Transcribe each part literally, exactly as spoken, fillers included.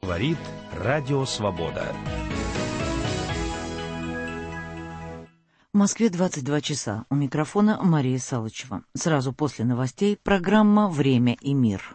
Говорит Радио Свобода. В Москве двадцать два часа. У микрофона Мария Салычева. Сразу после новостей программа «Время и мир».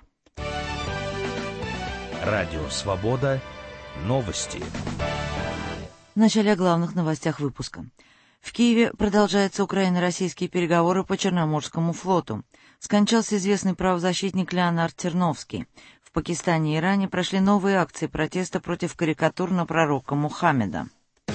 Радио Свобода. Новости. В начале о главных новостях выпуска. В Киеве продолжаются украино-российские переговоры по Черноморскому флоту. Скончался известный правозащитник Леонард Терновский. В Пакистане и Иране прошли новые акции протеста против карикатур на пророка Мухаммеда.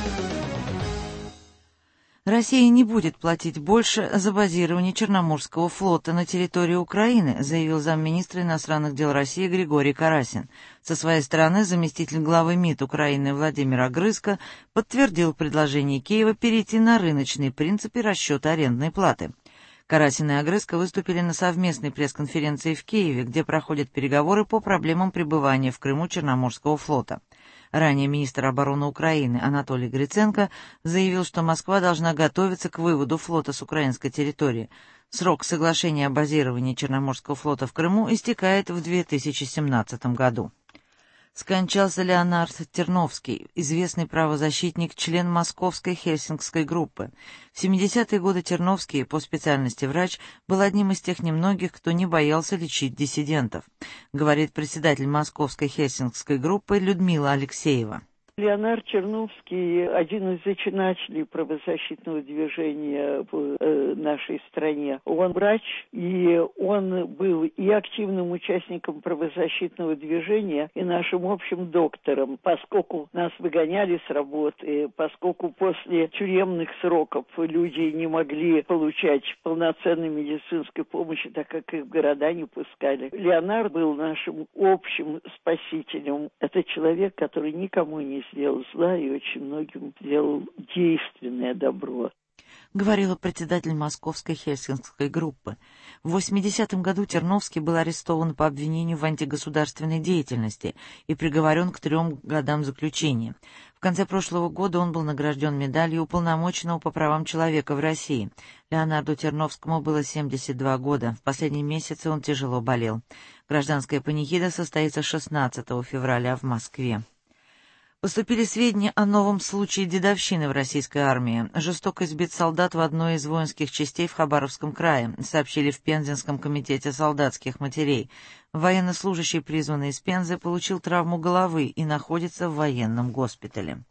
Россия не будет платить больше за базирование Черноморского флота на территории Украины, заявил замминистра иностранных дел России Григорий Карасин. Со своей стороны заместитель главы МИД Украины Владимир Огрызко подтвердил предложение Киева перейти на рыночные принципы расчета арендной платы. Карасин и Огрызко выступили на совместной пресс-конференции в Киеве, где проходят переговоры по проблемам пребывания в Крыму Черноморского флота. Ранее министр обороны Украины Анатолий Гриценко заявил, что Москва должна готовиться к выводу флота с украинской территории. Срок соглашения о базировании Черноморского флота в Крыму истекает в две тысячи семнадцатом году. Скончался Леонард Терновский, известный правозащитник, член Московской Хельсинкской группы. В семидесятые годы Терновский, по специальности врач, был одним из тех немногих, кто не боялся лечить диссидентов, говорит председатель Московской Хельсинкской группы Людмила Алексеева. Леонард Терновский – один из зачинателей правозащитного движения в э, нашей стране. Он врач, и он был и активным участником правозащитного движения, и нашим общим доктором, поскольку нас выгоняли с работы, поскольку после тюремных сроков люди не могли получать полноценной медицинской помощи, так как их в города не пускали. Леонард был нашим общим спасителем. Это человек, который никому не сделал зла и очень многим сделал действенное добро. Говорила председатель Московской Хельсинкской группы. В восьмидесятом году Терновский был арестован по обвинению в антигосударственной деятельности и приговорен к трем годам заключения. В конце прошлого года он был награжден медалью уполномоченного по правам человека в России. Леонарду Терновскому было семьдесят два года. В последние месяцы он тяжело болел. Гражданская панихида состоится шестнадцатого февраля в Москве. Поступили сведения о новом случае дедовщины в российской армии. Жестоко избит солдат в одной из воинских частей в Хабаровском крае, сообщили в Пензенском комитете солдатских матерей. Военнослужащий, призванный из Пензы, получил травму головы и находится в военном госпитале.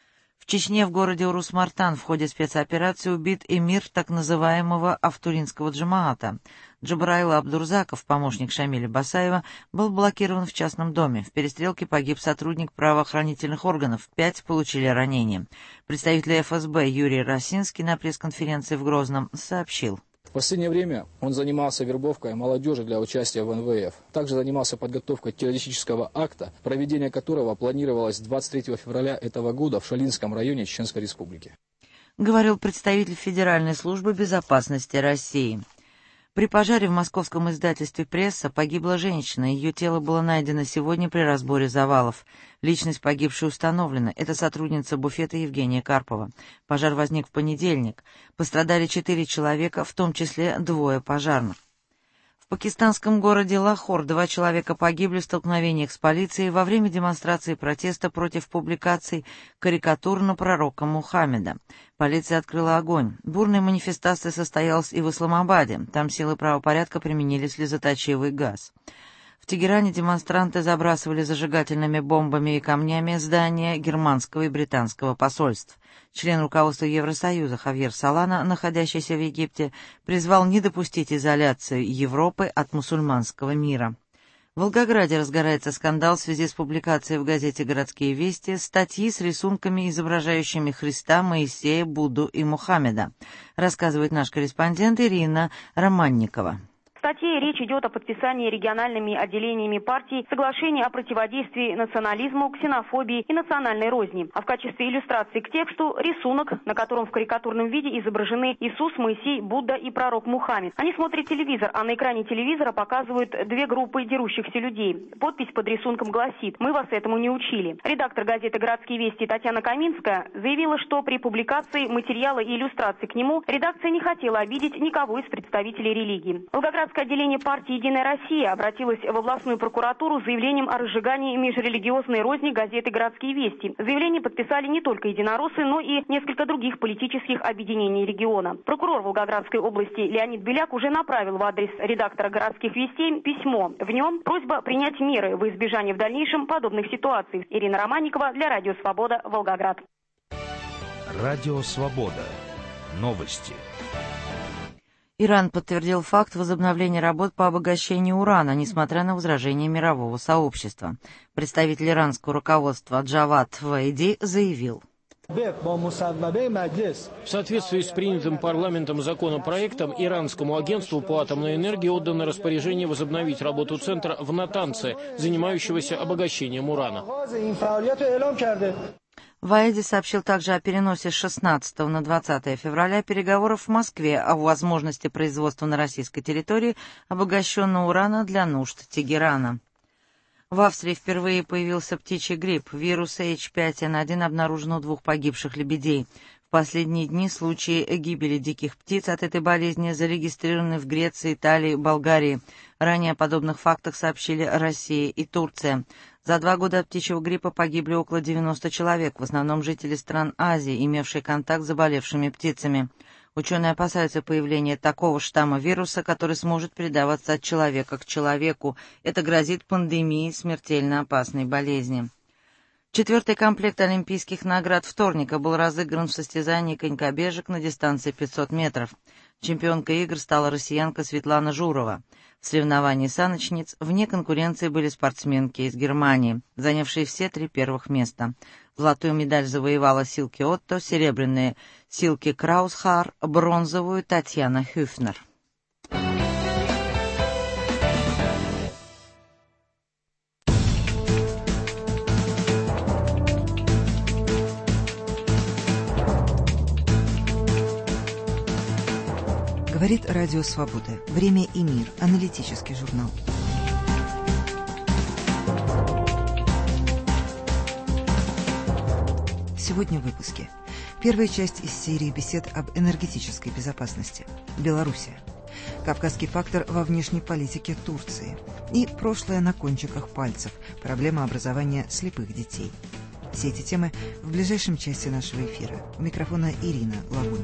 В Чечне в городе Урус-Мартан в ходе спецоперации убит эмир так называемого Автуринского джамаата. Джабраил Абдурзаков, помощник Шамиля Басаева, был блокирован в частном доме. В перестрелке погиб сотрудник правоохранительных органов, пять получили ранения. Представитель эф эс бэ Юрий Росинский на пресс-конференции в Грозном сообщил. В последнее время он занимался вербовкой молодежи для участия в эн вэ эф. Также занимался подготовкой террористического акта, проведение которого планировалось двадцать третьего февраля этого года в Шалинском районе Чеченской Республики. Говорил представитель Федеральной службы безопасности России. При пожаре в московском издательстве «Пресса» погибла женщина. Ее тело было найдено сегодня при разборе завалов. Личность погибшей установлена. Это сотрудница буфета Евгения Карпова. Пожар возник в понедельник. Пострадали четыре человека, в том числе двое пожарных. В пакистанском городе Лахор два человека погибли в столкновениях с полицией во время демонстрации протеста против публикаций карикатур на пророка Мухаммеда. Полиция открыла огонь. Бурная манифестация состоялась и в Исламабаде. Там силы правопорядка применили слезоточивый газ. В Тегеране демонстранты забрасывали зажигательными бомбами и камнями здания германского и британского посольств. Член руководства Евросоюза Хавьер Солана, находящийся в Египте, призвал не допустить изоляции Европы от мусульманского мира. В Волгограде разгорается скандал в связи с публикацией в газете «Городские вести» статьи с рисунками, изображающими Христа, Моисея, Будду и Мухаммеда, рассказывает наш корреспондент Ирина Романникова. В статье речь идет о подписании региональными отделениями партий соглашения о противодействии национализму, ксенофобии и национальной розни. А в качестве иллюстрации к тексту рисунок, на котором в карикатурном виде изображены Иисус, Моисей, Будда и пророк Мухаммед. Они смотрят телевизор, а на экране телевизора показывают две группы дерущихся людей. Подпись под рисунком гласит: «Мы вас этому не учили». Редактор газеты «Городские вести» Татьяна Каминская заявила, что при публикации материала и иллюстрации к нему редакция не хотела обидеть никого из представителей религии. Волгоградская Волгоградское отделение партии «Единая Россия» обратилось в областную прокуратуру с заявлением о разжигании межрелигиозной розни газеты «Городские вести». Заявление подписали не только единороссы, но и несколько других политических объединений региона. Прокурор Волгоградской области Леонид Беляк уже направил в адрес редактора «Городских вестей» письмо. В нем просьба принять меры во избежание в дальнейшем подобных ситуаций. Ирина Романникова для Радио Свобода, Волгоград. Радио Свобода. Новости. Иран подтвердил факт возобновления работ по обогащению урана, несмотря на возражения мирового сообщества. Представитель иранского руководства Джавад Ваиди заявил: в соответствии с принятым парламентом законопроектом, иранскому агентству по атомной энергии отдано распоряжение возобновить работу центра в Натанце, занимающегося обогащением урана. Ваиди сообщил также о переносе с шестнадцатого на двадцатое февраля переговоров в Москве о возможности производства на российской территории обогащенного урана для нужд Тегерана. В Австрии впервые появился птичий грипп. Вирус эйч пять эн один обнаружен у двух погибших лебедей. В последние дни случаи гибели диких птиц от этой болезни зарегистрированы в Греции, Италии, Болгарии. Ранее о подобных фактах сообщили Россия и Турция. За два года от птичьего гриппа погибли около девяноста человек, в основном жители стран Азии, имевшие контакт с заболевшими птицами. Ученые опасаются появления такого штамма вируса, который сможет передаваться от человека к человеку. Это грозит пандемией смертельно опасной болезни. Четвертый комплект олимпийских наград вторника был разыгран в состязании конькобежек на дистанции пятьсот метров. Чемпионкой игр стала россиянка Светлана Журова. В соревновании саночниц вне конкуренции были спортсменки из Германии, занявшие все три первых места. Золотую медаль завоевала Силке Отто, серебряные Силке Краусхар, бронзовую Татьяна Хюфнер. Говорит Радио Свобода. Время и мир. Аналитический журнал. Сегодня в выпуске. Первая часть из серии бесед об энергетической безопасности. Белоруссия. Кавказский фактор во внешней политике Турции. И прошлое на кончиках пальцев. Проблема образования слепых детей. Все эти темы в ближайшем часе нашего эфира. У микрофона Ирина Лагунина.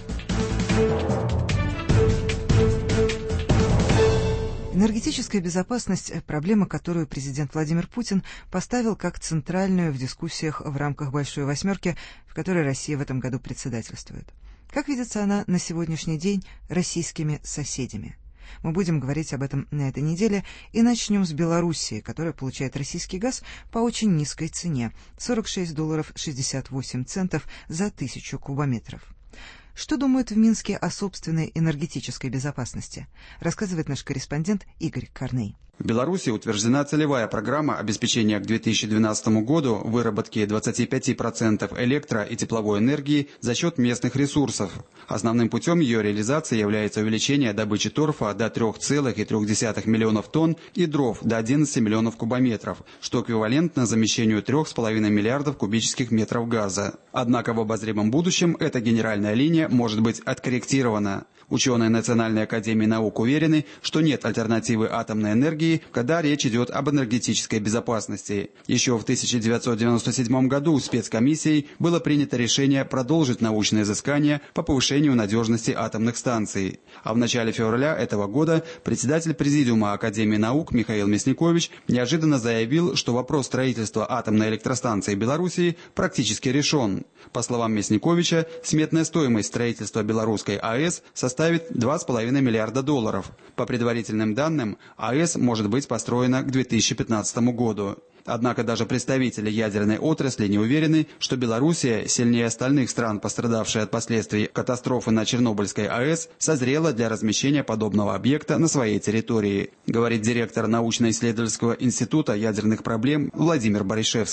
Энергетическая безопасность – проблема, которую президент Владимир Путин поставил как центральную в дискуссиях в рамках «Большой восьмерки», в которой Россия в этом году председательствует. Как видится она на сегодняшний день российскими соседями? Мы будем говорить об этом на этой неделе и начнем с Белоруссии, которая получает российский газ по очень низкой цене – сорок шесть долларов шестьдесят восемь центов за тысячу кубометров. Что думают в Минске о собственной энергетической безопасности, рассказывает наш корреспондент Игорь Корней. В Беларуси утверждена целевая программа обеспечения к две тысячи двенадцатому году выработки двадцати пяти процентов электро- и тепловой энергии за счет местных ресурсов. Основным путем ее реализации является увеличение добычи торфа до трёх целых трёх десятых миллионов тонн и дров до одиннадцати миллионов кубометров, что эквивалентно замещению трёх с половиной миллиардов кубических метров газа. Однако в обозримом будущем эта генеральная линия может быть откорректирована. Ученые Национальной академии наук уверены, что нет альтернативы атомной энергии, когда речь идет об энергетической безопасности. Еще в тысяча девятьсот девяносто седьмом году спецкомиссией было принято решение продолжить научные изыскания по повышению надежности атомных станций. А в начале февраля этого года председатель Президиума Академии наук Михаил Мясникович неожиданно заявил, что вопрос строительства атомной электростанции Белоруссии практически решен. По словам Мясниковича, сметная стоимость строительства белорусской АЭС составит два с половиной миллиарда долларов. По предварительным данным, АЭС может быть построена к две тысячи пятнадцатому году. Однако даже представители ядерной отрасли не уверены, что Белоруссия, сильнее остальных стран, пострадавшая от последствий катастрофы на Чернобыльской АЭС, созрела для размещения подобного объекта на своей территории, говорит директор научно-исследовательского института ядерных проблем Владимир Баришевский. Если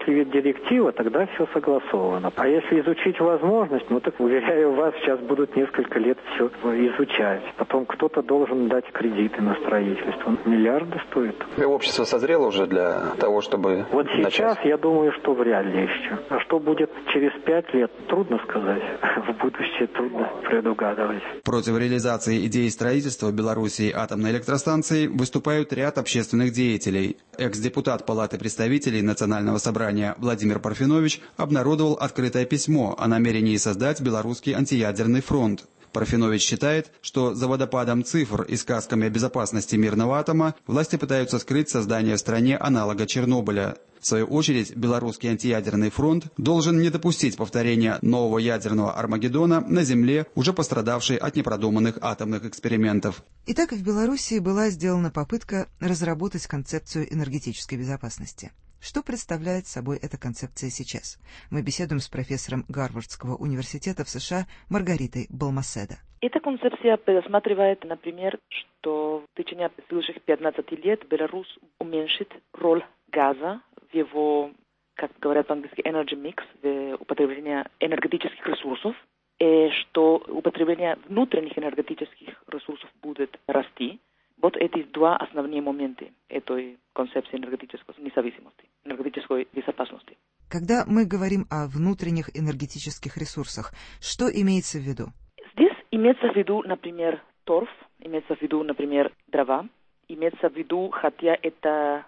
Если ведь директива, тогда все согласовано. А если изучить возможность, ну так, уверяю вас, сейчас будут несколько лет все изучать. Потом кто-то должен дать кредиты на строительство. Миллиарды стоит. И общество созрело уже для того, чтобы Вот сейчас начать? Я думаю, что вряд ли еще. А что будет через пять лет, трудно сказать. В будущее трудно предугадывать. Против реализации идеи строительства в Белоруссии атомной электростанции выступают ряд общественных деятелей. Экс-депутат Палаты представителей Национального собрания Владимир Парфенович обнародовал открытое письмо о намерении создать Белорусский антиядерный фронт. Парфенович считает, что за водопадом цифр и сказками о безопасности мирного атома власти пытаются скрыть создание в стране аналога Чернобыля. В свою очередь, Белорусский антиядерный фронт должен не допустить повторения нового ядерного Армагеддона на Земле, уже пострадавшей от непродуманных атомных экспериментов. Итак, в Белоруссии была сделана попытка разработать концепцию энергетической безопасности. Что представляет собой эта концепция сейчас? Мы беседуем с профессором Гарвардского университета в США Маргаритой Балмаседо. Эта концепция предусматривает, например, что в течение следующих пятнадцати лет Беларусь уменьшит роль газа в его, как говорят по-английски, energy mix, в употреблении энергетических ресурсов, и что употребление внутренних энергетических ресурсов будет расти. Вот эти два основные момента этой концепции энергетической независимости, энергетической безопасности. Когда мы говорим о внутренних энергетических ресурсах, что имеется в виду? Здесь имеется в виду, например, торф, имеется в виду, например, дрова, имеется в виду, хотя это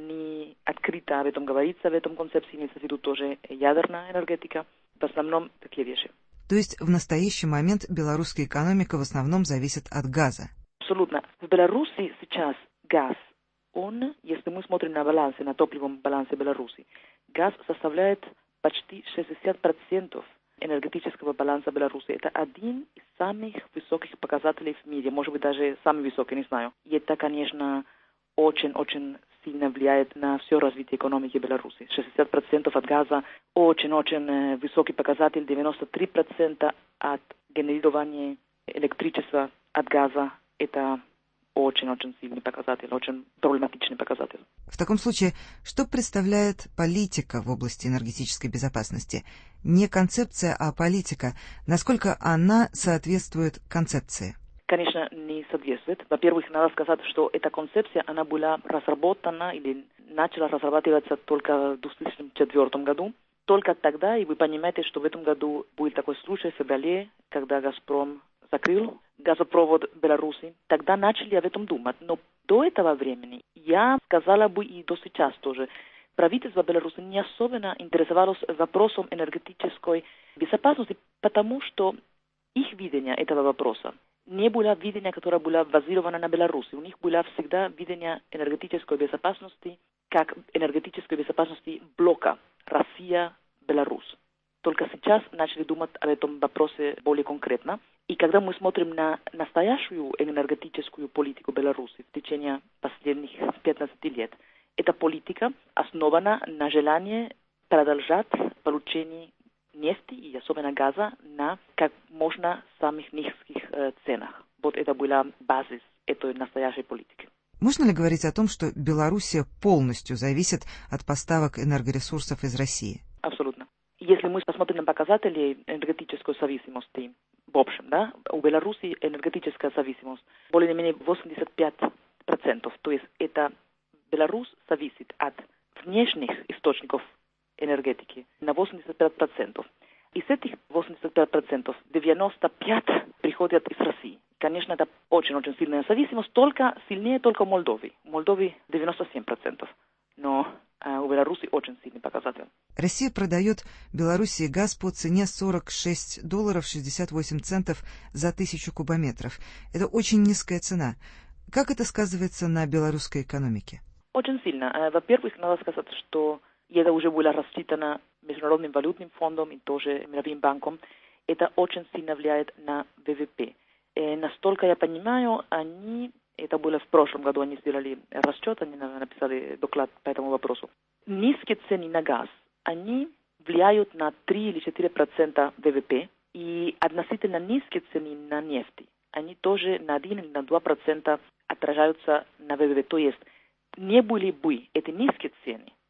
не открыто об этом говорится, в этом концепции имеется в виду тоже ядерная энергетика, в основном такие вещи. То есть в настоящий момент белорусская экономика в основном зависит от газа? Абсолютно. В Беларуси сейчас газ, он, если мы смотрим на балансе, на топливном балансе Беларуси, газ составляет почти шестьдесят процентов энергетического баланса Беларуси. Это один из самых высоких показателей в мире, может быть, даже самый высокий, не знаю. И это, конечно, очень-очень сильно влияет на все развитие экономики Беларуси. шестьдесят процентов от газа, очень-очень высокий показатель, девяносто три процента от генерирования электричества от газа. Это очень-очень сильный показатель, очень проблематичный показатель. В таком случае, что представляет политика в области энергетической безопасности? Не концепция, а политика. Насколько она соответствует концепции? Конечно, не соответствует. Во-первых, надо сказать, что эта концепция, она была разработана или начала разрабатываться только в две тысячи четвёртом году. Только тогда, и вы понимаете, что в этом году был такой случай в феврале, когда «Газпром» закрыл газопровод Беларуси. Тогда начали об этом думать. Но до этого времени, я сказала бы и до сейчас тоже, правительство Беларуси не особенно интересовалось вопросом энергетической безопасности, потому что их видение этого вопроса не было видения, которое было базировано на Беларуси. У них было всегда видение энергетической безопасности как энергетической безопасности блока Россия-Беларусь. Только сейчас начали думать об этом вопросе более конкретно. И когда мы смотрим на настоящую энергетическую политику Беларуси в течение последних пятнадцати лет, эта политика основана на желании продолжать получение нефти и особенно газа на как можно самых низких э, ценах. Вот это была базис этой настоящей политики. Можно ли говорить о том, что Белоруссия полностью зависит от поставок энергоресурсов из России? Абсолютно. Если мы посмотрим на показатели энергетической зависимости, в общем, да, у Беларуси энергетическая зависимость более-менее восемьдесят пять процентов. То есть это Беларусь зависит от внешних источников энергетики на восемьдесят пять процентов. Из этих восьмидесяти пяти процентов девяносто пять процентов приходят из России. Конечно, это очень-очень сильная зависимость, только сильнее только в Молдове. В Молдове девяносто семь процентов. Но а, у Беларуси очень сильный показатель. Россия продает Белоруссии газ по цене сорок шесть долларов шестьдесят восемь центов за тысячу кубометров. Это очень низкая цена. Как это сказывается на белорусской экономике? Очень сильно. Во-первых, надо сказать, что это уже было рассчитано Международным валютным фондом и тоже Мировым банком. Это очень сильно влияет на ВВП. И настолько я понимаю, они, это было в прошлом году, они сделали расчет, они написали доклад по этому вопросу. Низкие цены на газ, они влияют на три или четыре процента ВВП, и относительно низкие цены на нефть, они тоже на один или на два процента отражаются на ВВП. То есть не были бы эти низкие цены,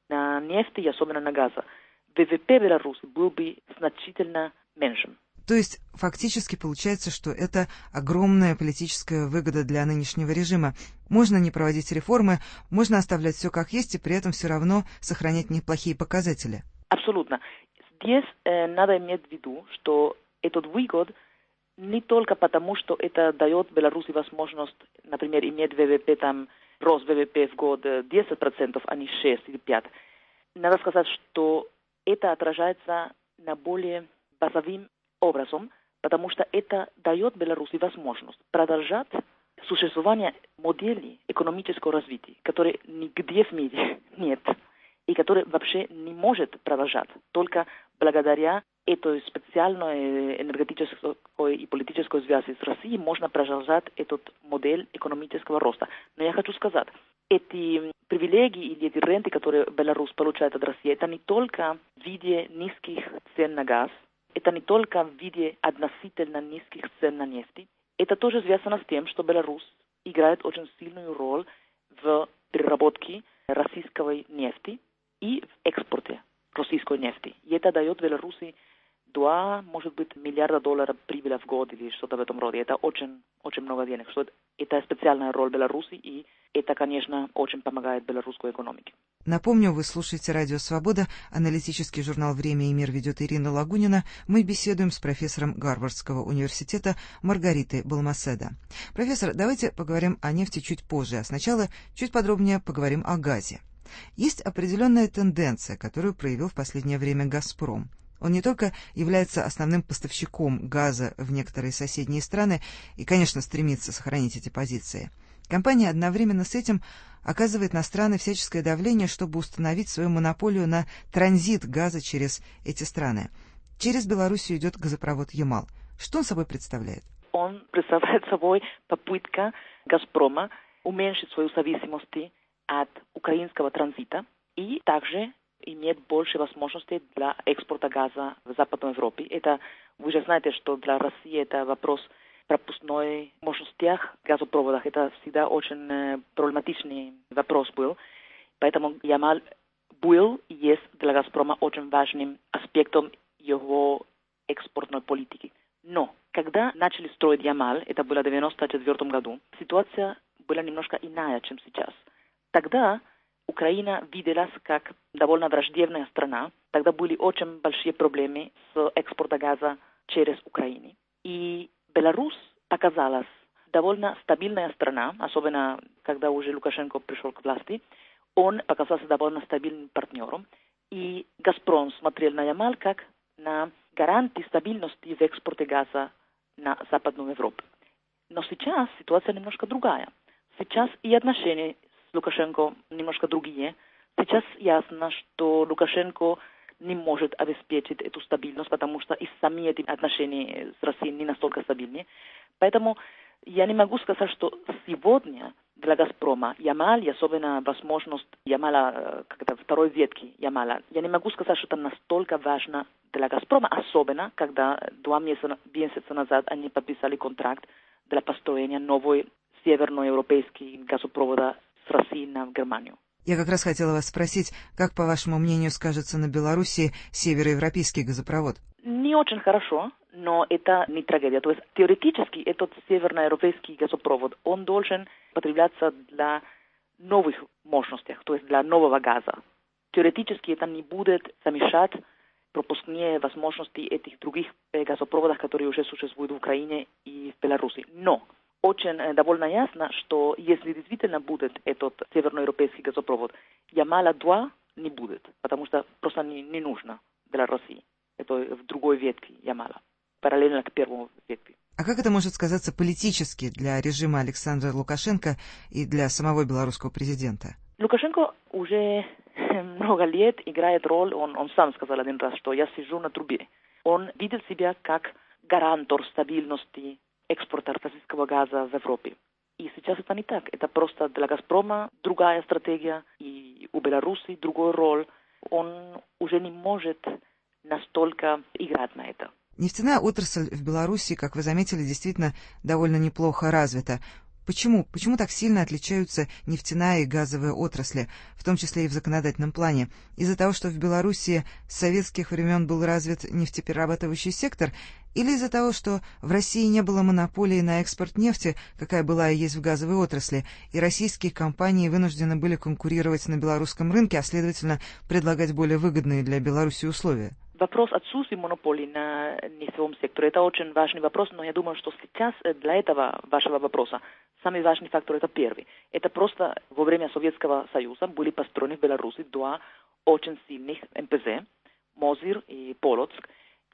на нефти и особенно на газа, ВВП Беларуси был бы значительно меньшим. То есть фактически получается, что это огромная политическая выгода для нынешнего режима. Можно не проводить реформы, можно оставлять все как есть и при этом все равно сохранять неплохие показатели. Абсолютно. Здесь э, надо иметь в виду, что этот выгод не только потому, что это дает Беларуси возможность, например, иметь ВВП, там, рост ВВП в год десять процентов, а не шесть или пять. Надо сказать, что это отражается на более базовым образом, потому что это дает Беларуси возможность продолжать существование модели экономического развития, которой нигде в мире нет, и который вообще не может продолжать. Только благодаря этой специальной энергетической и политической связи с Россией можно продолжать этот модель экономического роста. Но я хочу сказать, эти привилегии или эти ренты, которые Беларусь получает от России, это не только в виде низких цен на газ, это не только в виде относительно низких цен на нефть. Это тоже связано с тем, что Беларусь играет очень сильную роль в переработке российской нефти и в экспорте российской нефти. И это дает Беларуси два, может быть, миллиарда долларов прибыли в год или что-то в этом роде. Это очень, очень много денег. Что это специальная роль Беларуси, и это, конечно, очень помогает белорусской экономике. Напомню, вы слушаете «Радио Свобода», аналитический журнал «Время и мир» ведет Ирина Лагунина. Мы беседуем с профессором Гарвардского университета Маргаритой Балмаседо. Профессор, давайте поговорим о нефти чуть позже, а сначала чуть подробнее поговорим о газе. Есть определенная тенденция, которую проявил в последнее время «Газпром». Он не только является основным поставщиком газа в некоторые соседние страны и, конечно, стремится сохранить эти позиции. Компания одновременно с этим оказывает на страны всяческое давление, чтобы установить свою монополию на транзит газа через эти страны. Через Белоруссию идет газопровод «Ямал». Что он собой представляет? Он представляет собой попытку «Газпрома» уменьшить свою зависимость от украинского транзита и также иметь больше возможностей для экспорта газа в Западной Европе. Это, вы же знаете, что для России это вопрос пропускной мощностях газопроводах. Это всегда очень э, проблематичный вопрос был. Поэтому Ямал был и есть для «Газпрома» очень важным аспектом его экспортной политики. Но когда начали строить Ямал, это было в девяносто четвёртом году, ситуация была немножко иная, чем сейчас. Тогда Украина виделась как довольно враждебная страна. Тогда были очень большие проблемы с экспортом газа через Украину. И Беларусь оказалась довольно стабильная страна, особенно когда уже Лукашенко пришел к власти. Он показался довольно стабильным партнером. И «Газпром» смотрел на Ямал как на гарантии стабильности в экспорте газа на Западную Европу. Но сейчас ситуация немножко другая. Сейчас и отношения с Лукашенко немножко другие. Сейчас ясно, что Лукашенко не может обеспечить эту стабильность, потому что и сами эти отношения с Россией не настолько стабильны. Поэтому я не могу сказать, что сегодня для «Газпрома» Ямал, и особенно возможность Ямала, как-то второй ветки Ямала, я не могу сказать, что это настолько важно для «Газпрома», особенно когда два месяца, месяца назад они подписали контракт для построения новой северноевропейской газопровода с России на Германию. Я как раз хотела вас спросить, как, по вашему мнению, скажется на Белоруссии североевропейский газопровод? Не очень хорошо, но это не трагедия. То есть теоретически этот северноевропейский газопровод, он должен потребляться для новых мощностей, то есть для нового газа. Теоретически это не будет замешать пропускные возможности этих других газопроводов, которые уже существуют в Украине и в Беларуси. Но очень э, довольно ясно, что если действительно будет этот северноевропейский газопровод, Ямала-два не будет, потому что просто не, не нужно для России. Это в другой ветке Ямала, параллельно к первому ветке. А как это может сказаться политически для режима Александра Лукашенко и для самого белорусского президента? Лукашенко уже много лет играет роль, он, он сам сказал один раз, что я сижу на трубе. Он видел себя как гарантор стабильности экспорта российского газа в Европе. И сейчас это не так. Это просто для «Газпрома» другая стратегия, и у Беларуси другой роль. Он уже не может настолько играть на это. Нефтяная отрасль в Беларуси, как вы заметили, действительно довольно неплохо развита. Почему? Почему так сильно отличаются нефтяная и газовая отрасли, в том числе и в законодательном плане? Из-за того, что в Белоруссии с советских времен был развит нефтеперерабатывающий сектор, или из-за того, что в России не было монополии на экспорт нефти, какая была и есть в газовой отрасли, и российские компании вынуждены были конкурировать на белорусском рынке, а следовательно предлагать более выгодные для Беларуси условия? Вопрос отсутствия монополии на нефтевом секторе – это очень важный вопрос, но я думаю, что сейчас для этого вашего вопроса самый важный фактор – это первый. Это просто во время Советского Союза были построены в Беларуси два очень сильных эм пэ зэ – Мозырь и Полоцк,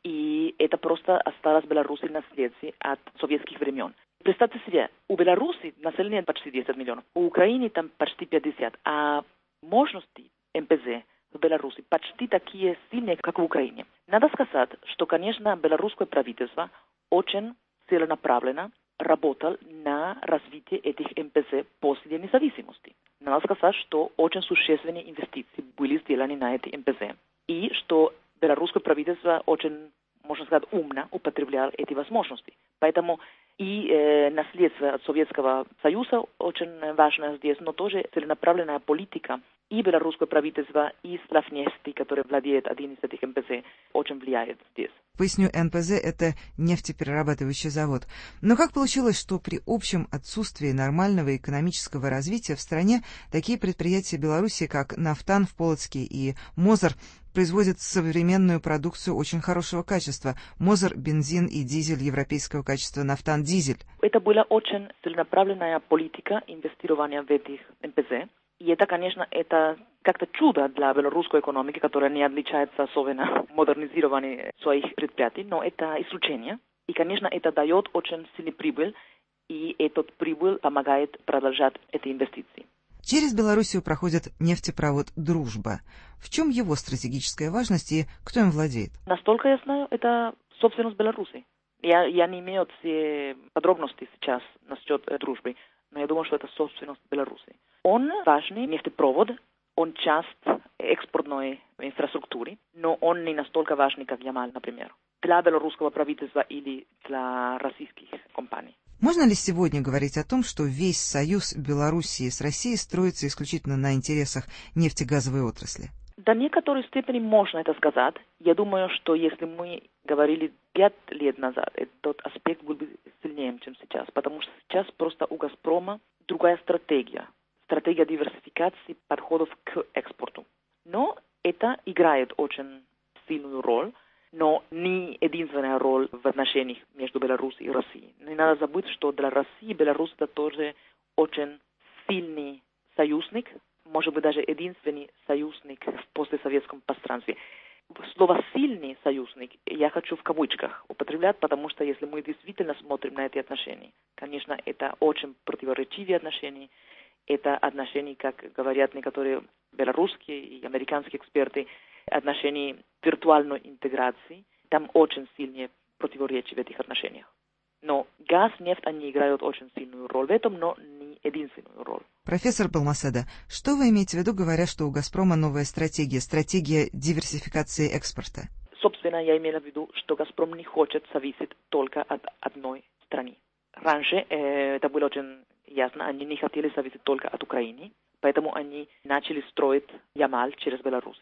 и это просто осталось в Беларуси наследие от советских времен. Представьте себе, у Беларуси население почти десять миллионов, у Украины там почти пятьдесят, а мощности эм пэ зэ в Беларуси почти такие сильные, как в Украине. Надо сказать, что, конечно, белорусское правительство очень целенаправленно работало на развитие этих эм пэ зэ после независимости. Надо сказать, что очень существенные инвестиции были сделаны на эти эм пэ зэ, и что белорусское правительство очень, можно сказать, умно употребляло эти возможности. Поэтому и э, наследство от Советского Союза очень важно здесь, но тоже целенаправленная политика и белорусское правительство, и Славнефти, который владеет один из этих эм пэ зэ, очень влияет здесь. Поясню, эн пэ зэ – это нефтеперерабатывающий завод. Но как получилось, что при общем отсутствии нормального экономического развития в стране такие предприятия Беларуси, как «Нафтан» в Полоцке и «Мозыр», производят современную продукцию очень хорошего качества. «Мозыр» – бензин и дизель европейского качества, «Нафтан» – дизель. Это была очень целенаправленная политика инвестирования в этих эм пэ зэ. И это, конечно, это как-то чудо для белорусской экономики, которая не отличается особенно модернизированием своих предприятий, но это исключение. И, конечно, это дает очень сильный прибыль, и этот прибыль помогает продолжать эти инвестиции. Через Белоруссию проходит нефтепровод «Дружба». В чем его стратегическая важность и кто им владеет? Настолько я знаю, это собственность Беларуси. Я, я не имею все подробности сейчас насчет дружбы, но я думаю, что это собственность Беларуси. Он важный нефтепровод, он часть экспортной инфраструктуры, но он не настолько важный, как Ямал, например, для белорусского правительства или для российских компаний. Можно ли сегодня говорить о том, что весь союз Белоруссии с Россией строится исключительно на интересах нефтегазовой отрасли? До некоторой степени можно это сказать. Я думаю, что если мы говорили пять лет назад, этот аспект был бы сильнее, чем сейчас, потому что сейчас просто у «Газпрома» другая стратегия. Стратегия диверсификации подходов к экспорту. Но это играет очень сильную роль, но не единственная роль в отношениях между Беларусью и Россией. Не надо забыть, что для России Беларусь это тоже очень сильный союзник, может быть даже единственный союзник в постсоветском пространстве. Слово «сильный союзник» я хочу в кавычках употреблять, потому что если мы действительно смотрим на эти отношения, конечно, это очень противоречивые отношения. Это отношения, как говорят некоторые белорусские и американские эксперты, отношения виртуальной интеграции. Там очень сильные противоречия в этих отношениях. Но газ, нефть, они играют очень сильную роль в этом, но не единственную роль. Профессор Балмаседа, что вы имеете в виду, говоря, что у «Газпрома» новая стратегия, стратегия диверсификации экспорта? Собственно, я имела в виду, что «Газпром» не хочет зависеть только от одной страны. Раньше э, это было очень ясно, они не хотели зависеть только от Украины, поэтому они начали строить Ямал через Беларусь.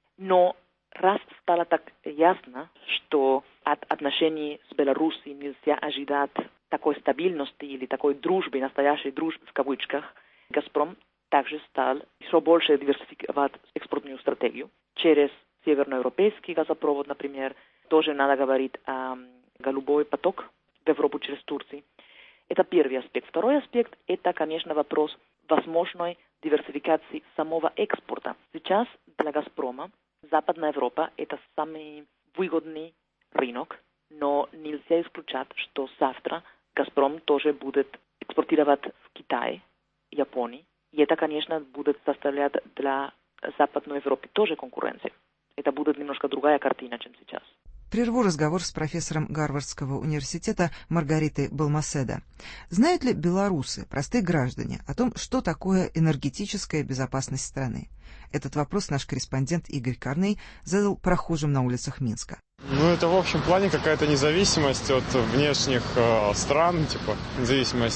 Но раз стало так ясно, что от отношений с Беларусью нельзя ожидать такой стабильности или такой дружбы, настоящей дружбы в кавычках, «Газпром» также стал еще больше диверсифицировать экспортную стратегию. Через северноевропейский газопровод, например, тоже надо говорить о голубой поток в Европу через Турцию. Это первый аспект. Второй аспект – это, конечно, вопрос возможной диверсификации самого экспорта. Сейчас для «Газпрома» Западная Европа – это самый выгодный рынок, но нельзя исключать, что завтра «Газпром» тоже будет экспортировать в Китай, Японии. И это, конечно, будет составлять для Западной Европы тоже конкуренцию. Это будет немножко другая картина, чем сейчас. Прерву разговор с профессором Гарвардского университета Маргаритой Балмаседа. Знают ли белорусы, простые граждане, о том, что такое энергетическая безопасность страны? Этот вопрос наш корреспондент Игорь Корней задал прохожим на улицах Минска. Ну, это в общем плане какая-то независимость от внешних э, стран, типа независимость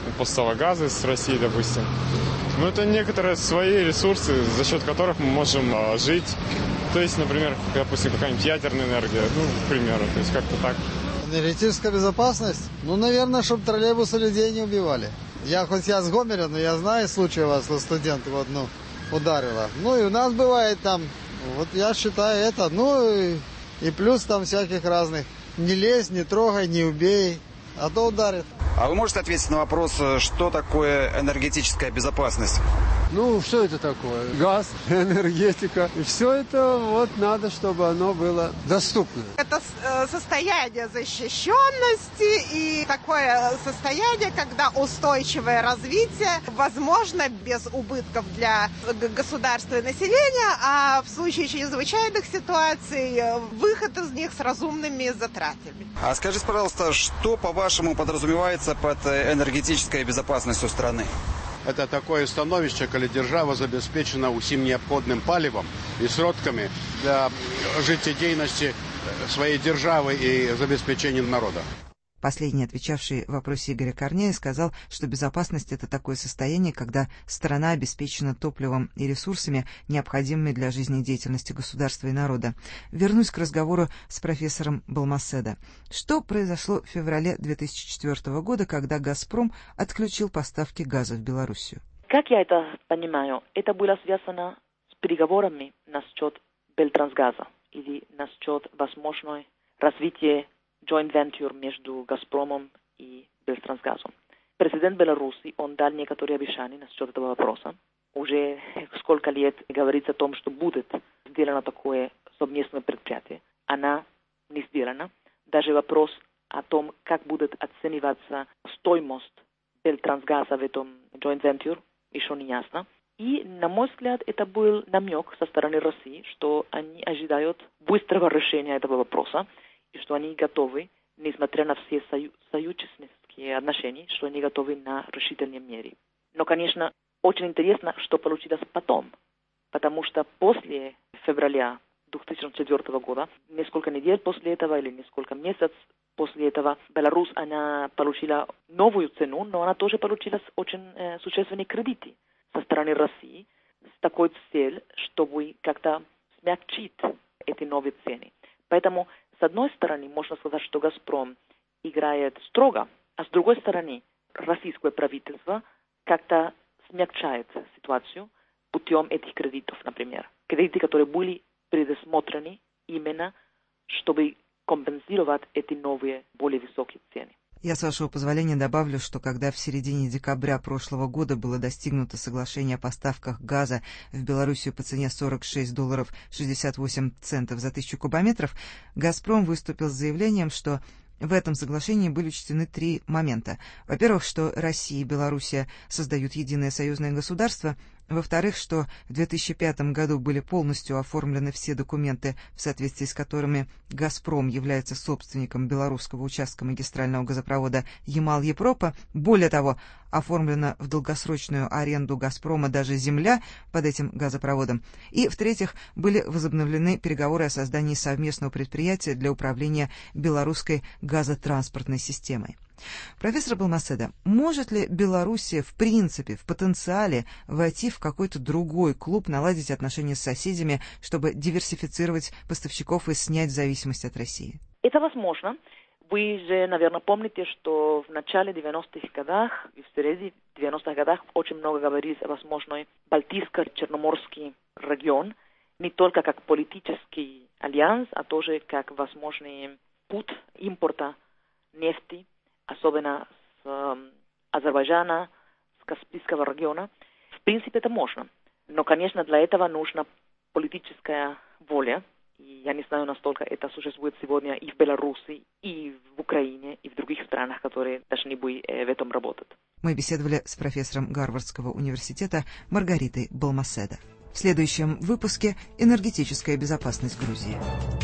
поставок газа с России, допустим. Но это некоторые свои ресурсы, за счет которых мы можем а, жить. То есть, например, допустим, какая-нибудь ядерная энергия, ну, к примеру, то есть как-то так. Энергетическая безопасность? Ну, наверное, чтобы троллейбусы людей не убивали. Я хоть я с Гомеля, но я знаю случай у вас, что студент в одну ударила. Ну, и у нас бывает там, вот я считаю это, ну, и, и плюс там всяких разных. Не лезь, не трогай, не убей, а то ударит. А вы можете ответить на вопрос, что такое энергетическая безопасность? Ну, что это такое? Газ, энергетика. И все это вот надо, чтобы оно было доступно. Это состояние защищенности и такое состояние, когда устойчивое развитие возможно без убытков для государства и населения, а в случае чрезвычайных ситуаций выход из них с разумными затратами. А скажите, пожалуйста, что, по-вашему, подразумевается под энергетической безопасностью страны? Это такое становище, коли держава забезпечена усім необходным паливом и сродками для жизнедеятельности своей державы и забеспечения народа. Последний, отвечавший в вопросе Игоря Корнея, сказал, что безопасность – это такое состояние, когда страна обеспечена топливом и ресурсами, необходимыми для жизнедеятельности государства и народа. Вернусь к разговору с профессором Балмаседа. Что произошло в феврале две тысячи четвёртого года, когда «Газпром» отключил поставки газа в Белоруссию? Как я это понимаю, это было связано с переговорами насчет Белтрансгаза или насчет возможного развития joint venture между «Газпромом» и Белтрансгазом. Президент Беларуси, он дал некоторые обещания насчет этого вопроса. Уже сколько лет говорится о том, что будет сделано такое совместное предприятие. Она не сделана. Даже вопрос о том, как будет оцениваться стоимость Белтрансгаза в этом joint venture, еще не ясно. И, на мой взгляд, это был намек со стороны России, что они ожидают быстрого решения этого вопроса, и что они готовы, несмотря на все сою- союзнические отношения, что они готовы на решительные меры. Но, конечно, очень интересно, что получилось потом, потому что после февраля две тысячи четвёртого года, несколько недель после этого или несколько месяцев после этого, Беларусь, она получила новую цену, но она тоже получила очень э, существенные кредиты со стороны России с такой целью, чтобы как-то смягчить эти новые цены. Поэтому, с одной стороны, можно сказать, что «Газпром» играет строго, а с другой стороны, российское правительство как-то смягчает ситуацию путем этих кредитов, например. Кредиты, которые были предусмотрены именно, чтобы компенсировать эти новые, более высокие цены. Я, с вашего позволения, добавлю, что когда в середине декабря прошлого года было достигнуто соглашение о поставках газа в Белоруссию по цене сорок шесть долларов шестьдесят восемь центов за тысячу кубометров, «Газпром» выступил с заявлением, что в этом соглашении были учтены три момента. Во-первых, что Россия и Белоруссия создают единое союзное государство. Во-вторых, что в две тысячи пятом году были полностью оформлены все документы, в соответствии с которыми «Газпром» является собственником белорусского участка магистрального газопровода Ямал-Епропа. Более того, оформлена в долгосрочную аренду «Газпрома» даже земля под этим газопроводом. И, в-третьих, были возобновлены переговоры о создании совместного предприятия для управления белорусской газотранспортной системой. Профессор Балмаседа, может ли Белоруссия в принципе, в потенциале войти в какой-то другой клуб, наладить отношения с соседями, чтобы диверсифицировать поставщиков и снять зависимость от России? Это возможно. Вы же, наверное, помните, что в начале девяностых годах и в середине девяностых годах очень много говорилось о возможной Балтийско-Черноморский регион, не только как политический альянс, а тоже как возможный путь импорта нефти, особенно с э, Азербайджана, с Каспийского региона. В принципе, это можно. Но, конечно, для этого нужна политическая воля. И я не знаю, насколько это существует сегодня и в Беларуси, и в Украине, и в других странах, которые должны бы э, в этом работать. Мы беседовали с профессором Гарвардского университета Маргаритой Балмаседа. В следующем выпуске «Энергетическая безопасность Грузии».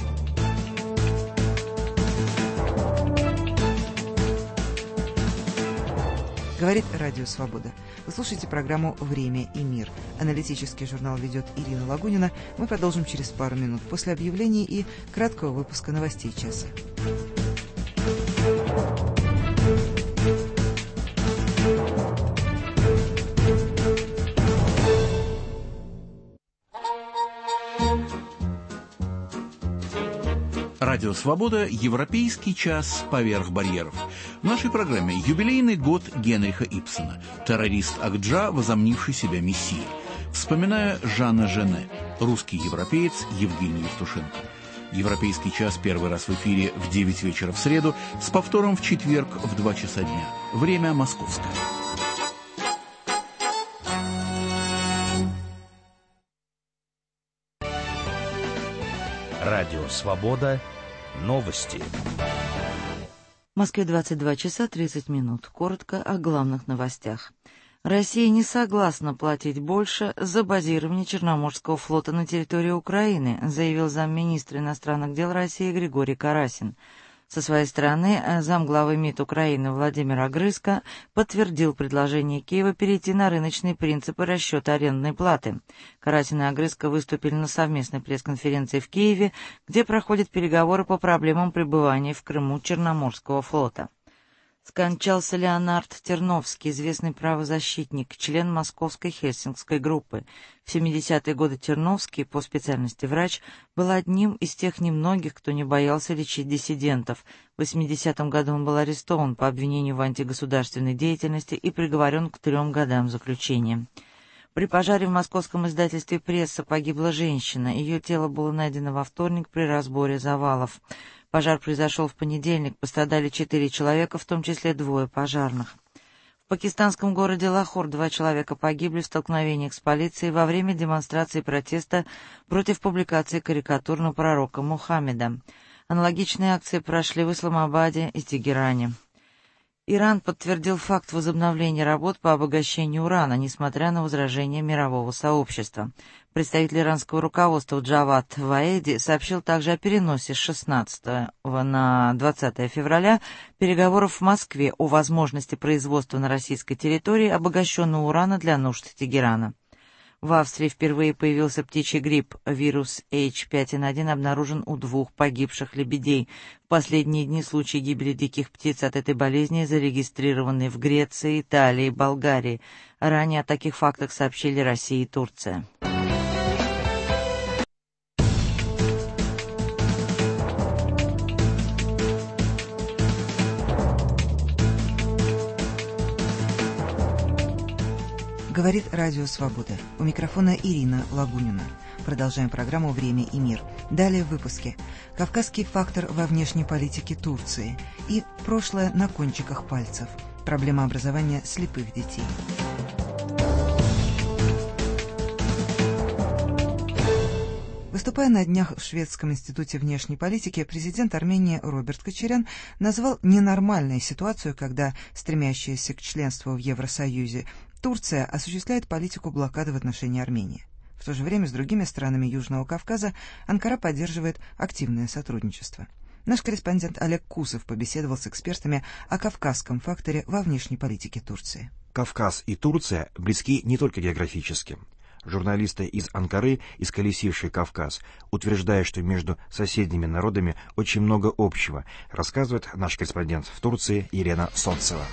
Говорит Радио Свобода. Вы слушаете программу «Время и мир». Аналитический журнал ведет Ирина Лагунина. Мы продолжим через пару минут после объявлений и краткого выпуска новостей часа. Радио «Свобода» – европейский час поверх барьеров. В нашей программе юбилейный год Генриха Ибсена, террорист Акджа, возомнивший себя мессией. Вспоминая Жана Жене, русский европеец Евгений Евтушенко. Европейский час первый раз в эфире в девять вечера в среду, с повтором в четверг в два часа дня. Время московское. Радио «Свобода». Новости. В Москве двадцать два часа тридцать минут. Коротко о главных новостях. Россия не согласна платить больше за базирование Черноморского флота на территории Украины, заявил замминистра иностранных дел России Григорий Карасин. Со своей стороны, замглавы МИД Украины Владимир Огрызко подтвердил предложение Киева перейти на рыночные принципы расчета арендной платы. Карасин и Огрызко выступили на совместной пресс-конференции в Киеве, где проходят переговоры по проблемам пребывания в Крыму Черноморского флота. Скончался Леонард Терновский, известный правозащитник, член московской хельсинкской группы. В семидесятые годы Терновский, по специальности врач, был одним из тех немногих, кто не боялся лечить диссидентов. В восьмидесятом году он был арестован по обвинению в антигосударственной деятельности и приговорен к трем годам заключения. При пожаре в московском издательстве «Пресса» погибла женщина. Ее тело было найдено во вторник при разборе завалов. Пожар произошел в понедельник, пострадали четыре человека, в том числе двое пожарных. В пакистанском городе Лахор два человека погибли в столкновениях с полицией во время демонстрации протеста против публикации карикатур на пророка Мухаммеда. Аналогичные акции прошли в Исламабаде и Тегеране. Иран подтвердил факт возобновления работ по обогащению урана, несмотря на возражения мирового сообщества. Представитель иранского руководства Джавад Ваэди сообщил также о переносе с шестнадцатого на двадцатое февраля переговоров в Москве о возможности производства на российской территории обогащенного урана для нужд Тегерана. В Австрии впервые появился птичий грипп. Вирус эйч пять эн один обнаружен у двух погибших лебедей. В последние дни случаи гибели диких птиц от этой болезни зарегистрированы в Греции, Италии, Болгарии. Ранее о таких фактах сообщили Россия и Турция. Говорит Радио Свобода. У микрофона Ирина Лагунина. Продолжаем программу «Время и мир». Далее в выпуске. Кавказский фактор во внешней политике Турции. И прошлое на кончиках пальцев. Проблема образования слепых детей. Выступая на днях в Шведском институте внешней политики, президент Армении Роберт Кочарян назвал ненормальной ситуацию, когда стремящаяся к членству в Евросоюзе Турция осуществляет политику блокады в отношении Армении. В то же время с другими странами Южного Кавказа Анкара поддерживает активное сотрудничество. Наш корреспондент Олег Кусов побеседовал с экспертами о кавказском факторе во внешней политике Турции. Кавказ и Турция близки не только географически. Журналисты из Анкары, исколесившие Кавказ, утверждают, что между соседними народами очень много общего, рассказывает наш корреспондент в Турции Елена Солнцева.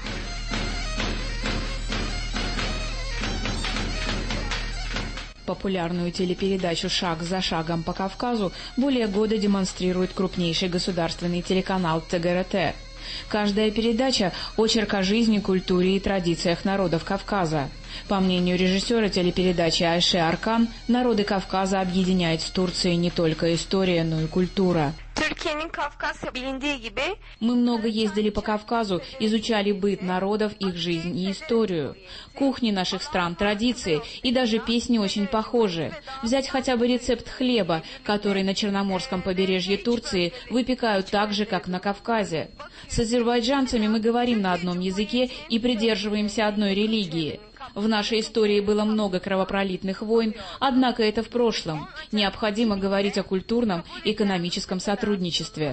Популярную телепередачу «Шаг за шагом по Кавказу» более года демонстрирует крупнейший государственный телеканал тэ гэ эр тэ. Каждая передача – очерк о жизни, культуре и традициях народов Кавказа. По мнению режиссера телепередачи Айше Аркан, народы Кавказа объединяет с Турцией не только история, но и культура. Мы много ездили по Кавказу, изучали быт народов, их жизнь и историю. Кухни наших стран, традиции и даже песни очень похожи. Взять хотя бы рецепт хлеба, который на Черноморском побережье Турции выпекают так же, как на Кавказе. С азербайджанцами мы говорим на одном языке и придерживаемся одной религии. В нашей истории было много кровопролитных войн, однако это в прошлом. Необходимо говорить о культурном и экономическом сотрудничестве.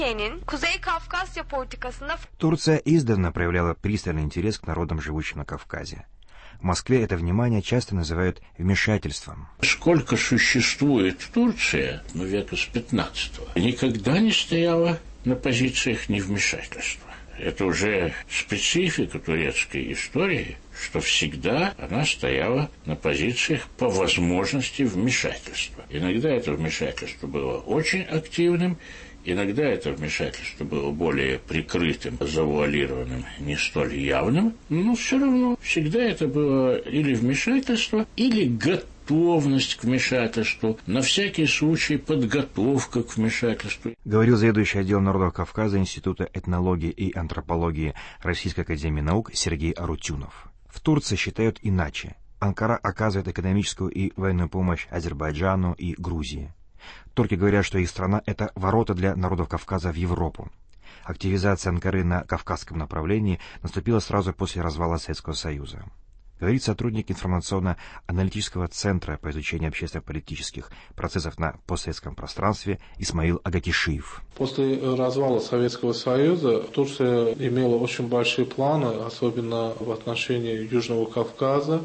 Турция издавна проявляла пристальный интерес к народам, живущим на Кавказе. В Москве это внимание часто называют вмешательством. Сколько существует Турция, ну, века с пятнадцатого, никогда не стояла на позициях невмешательства. это уже специфика турецкой истории, что всегда она стояла на позициях по возможности вмешательства. Иногда это вмешательство было очень активным, иногда это вмешательство было более прикрытым, завуалированным, не столь явным, но все равно всегда это было или вмешательство, или готовность к вмешательству, на всякий случай подготовка к вмешательству. Говорил заведующий отделом народов Кавказа Института этнологии и антропологии Российской академии наук Сергей Арутюнов. В Турции считают иначе. Анкара оказывает экономическую и военную помощь Азербайджану и Грузии. Турки говорят, что их страна – это ворота для народов Кавказа в Европу. Активизация Анкары на кавказском направлении наступила сразу после развала Советского Союза. Говорит сотрудник информационно-аналитического центра по изучению общественно-политических процессов на постсоветском пространстве Исмаил Агатишиев. После развала Советского Союза Турция имела очень большие планы, особенно в отношении Южного Кавказа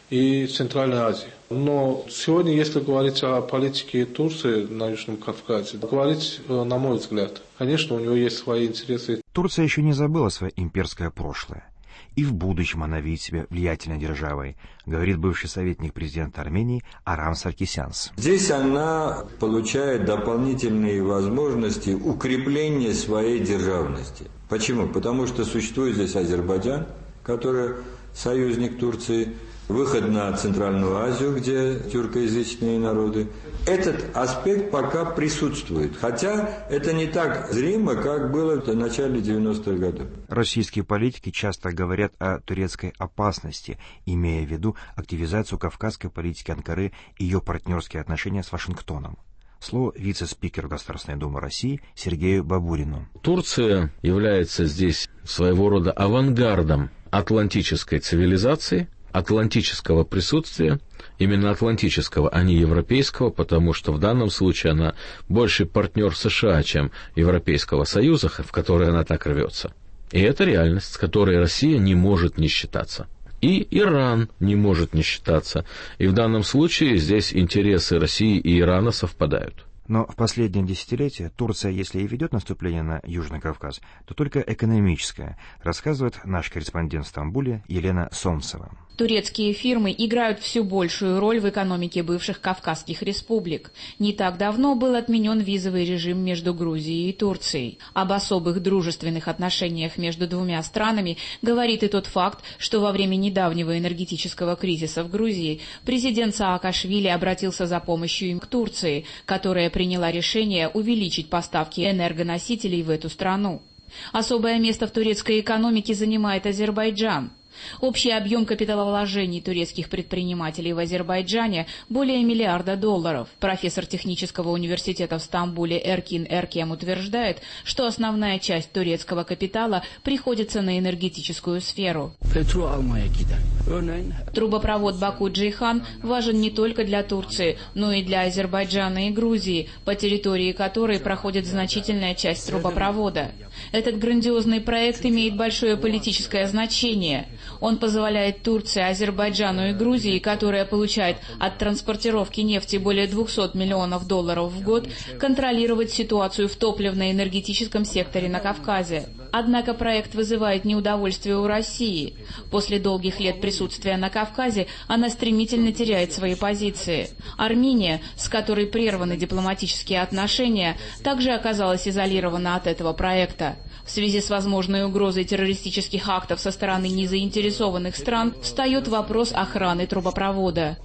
и Центральной Азии. Но сегодня, если говорить о политике Турции на Южном Кавказе, говорить, на мой взгляд, конечно, у него есть свои интересы. Турция еще не забыла свое имперское прошлое. И в будущем она видит себя влиятельной державой, говорит бывший советник президента Армении Арам Саркисянс. Здесь она получает дополнительные возможности укрепления своей державности. Почему? Потому что существует здесь Азербайджан, который союзник Турции, выход на Центральную Азию, где тюркоязычные народы. Этот аспект пока присутствует, хотя это не так зримо, как было в начале девяностых годов. Российские политики часто говорят о турецкой опасности, имея в виду активизацию кавказской политики Анкары и ее партнерские отношения с Вашингтоном. Слово вице-спикеру Государственной Думы России Сергею Бабурину. Турция является здесь своего рода авангардом атлантической цивилизации, атлантического присутствия, именно атлантического, а не европейского, потому что в данном случае она больше партнер США, чем Европейского Союза, в который она так рвется. И это реальность, с которой Россия не может не считаться. И Иран не может не считаться. И в данном случае здесь интересы России и Ирана совпадают. Но в последнее десятилетие Турция, если и ведет наступление на Южный Кавказ, то только экономическое, рассказывает наш корреспондент в Стамбуле Елена Солнцева. Турецкие фирмы играют все большую роль в экономике бывших Кавказских республик. Не так давно был отменен визовый режим между Грузией и Турцией. Об особых дружественных отношениях между двумя странами говорит и тот факт, что во время недавнего энергетического кризиса в Грузии президент Саакашвили обратился за помощью им к Турции, которая приняла решение увеличить поставки энергоносителей в эту страну. Особое место в турецкой экономике занимает Азербайджан. Общий объем капиталовложений турецких предпринимателей в Азербайджане более миллиарда долларов. Профессор технического университета в Стамбуле Эркин Эркем утверждает, что основная часть турецкого капитала приходится на энергетическую сферу. Трубопровод Баку-Джейхан важен не только для Турции, но и для Азербайджана и Грузии, по территории которой проходит значительная часть трубопровода. Этот грандиозный проект имеет большое политическое значение. Он позволяет Турции, Азербайджану и Грузии, которая получает от транспортировки нефти более двухсот миллионов долларов в год, контролировать ситуацию в топливно-энергетическом секторе на Кавказе. Однако проект вызывает неудовольствие у России. После долгих лет присутствия на Кавказе она стремительно теряет свои позиции. Армения, с которой прерваны дипломатические отношения, также оказалась изолирована от этого проекта. В связи с возможной угрозой террористических актов со стороны незаинтересованных стран встает вопрос охраны трубопровода.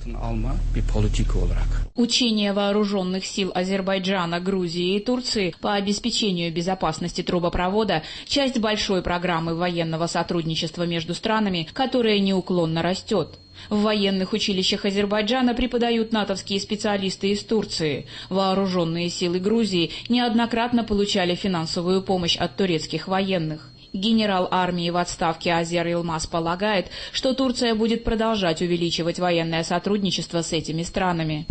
Учения вооруженных сил Азербайджана, Грузии и Турции по обеспечению безопасности трубопровода – часть большой программы военного сотрудничества между странами, которая неуклонно растет. В военных училищах Азербайджана преподают натовские специалисты из Турции. Вооруженные силы Грузии неоднократно получали финансовую помощь от турецких военных. Генерал армии в отставке Азер Йылмаз полагает, что Турция будет продолжать увеличивать военное сотрудничество с этими странами.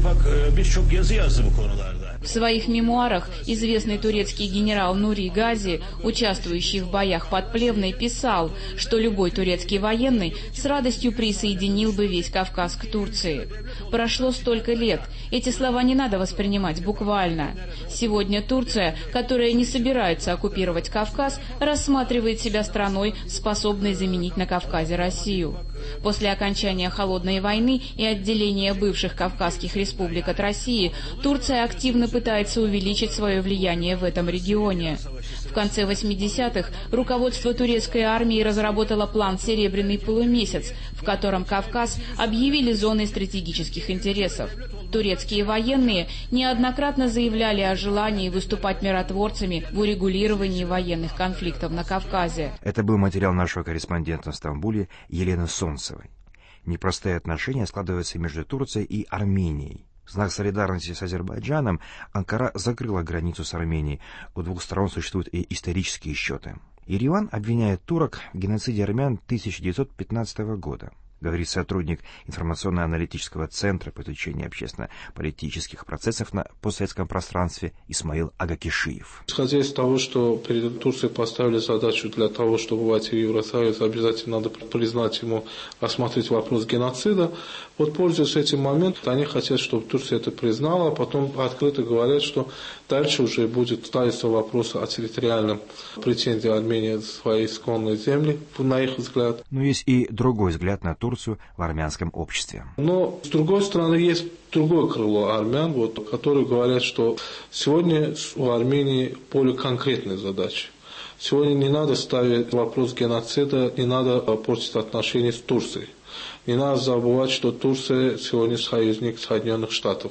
В своих мемуарах известный турецкий генерал Нури Гази, участвующий в боях под Плевной, писал, что любой турецкий военный с радостью присоединил бы весь Кавказ к Турции. Прошло столько лет, эти слова не надо воспринимать буквально. Сегодня Турция, которая не собирается оккупировать Кавказ, рассматривает себя страной, способной заменить на Кавказе Россию. После окончания Холодной войны и отделения бывших Кавказских республик от России, Турция активно пытается увеличить свое влияние в этом регионе. В конце восьмидесятых руководство турецкой армии разработало план «Серебряный полумесяц», в котором Кавказ объявили зоной стратегических интересов. Турецкие военные неоднократно заявляли о желании выступать миротворцами в урегулировании военных конфликтов на Кавказе. Это был материал нашего корреспондента в Стамбуле Елены Солнцевой. Непростые отношения складываются между Турцией и Арменией. В знак солидарности с Азербайджаном Анкара закрыла границу с Арменией. У двух сторон существуют и исторические счеты. Ереван обвиняет турок в геноциде армян тысяча девятьсот пятнадцатого года. Говорит сотрудник информационно-аналитического центра по изучению общественно-политических процессов на постсоветском пространстве Исмаил Агакишиев. Исходя из того, что перед Турцией поставили задачу для того, чтобы войти в Евросоюз, обязательно надо признать ему, рассмотреть вопрос геноцида. Вот, пользуясь этим моментом, они хотят, чтобы Турция это признала, а потом открыто говорят, что дальше уже будет ставиться вопрос о территориальном претензии Армении в свои исконные земли, на их взгляд. Но есть и другой взгляд на Турцию в армянском обществе. Но, с другой стороны, есть другое крыло армян, вот, которые говорят, что сегодня у Армении более конкретные задачи. Сегодня не надо ставить вопрос геноцида, не надо портить отношения с Турцией. Не надо забывать, что Турция сегодня союзник Соединенных Штатов.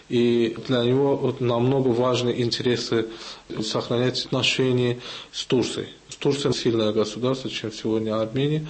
И для него вот, намного важны интересы сохранять отношения с Турцией. Турция сильное государство, чем сегодня Армения.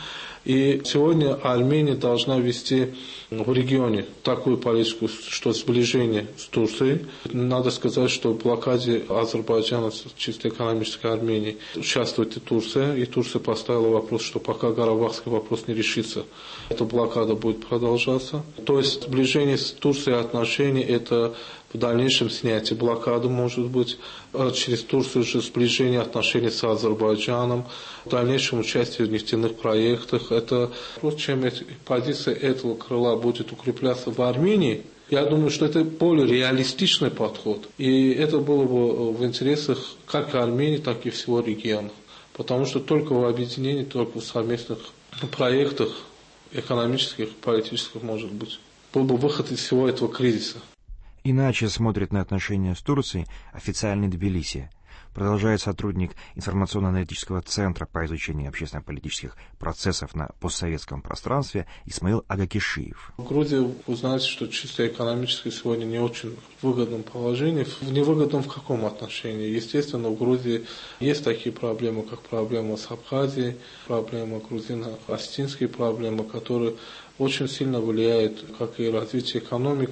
И сегодня Армения должна вести в регионе такую политику, что сближение с Турцией. Надо сказать, что в блокаде Азербайджана, чисто экономической Армении, участвует и Турция. И Турция поставила вопрос, что пока Карабахский вопрос не решится, эта блокада будет продолжаться. То есть сближение с Турцией отношений – это в дальнейшем снятие блокады, может быть, через Турцию же сближение отношений с Азербайджаном, в дальнейшем участие в нефтяных проектах. Это просто чем позиция этого крыла будет укрепляться в Армении, я думаю, что это более реалистичный подход. И это было бы в интересах как Армении, так и всего региона. Потому что только в объединении, только в совместных проектах экономических, политических, может быть, был бы выход из всего этого кризиса. Иначе смотрит на отношения с Турцией официальный Тбилиси. Продолжает сотрудник информационно-аналитического центра по изучению общественно-политических процессов на постсоветском пространстве Исмаил Агакишиев. В Грузии вы знаете, что чисто экономически сегодня не очень в выгодном положении. В невыгодном в каком отношении? Естественно, в Грузии есть такие проблемы, как проблема с Абхазией, проблема грузино-осетинские проблемы, которые очень сильно влияют как и развитие экономики,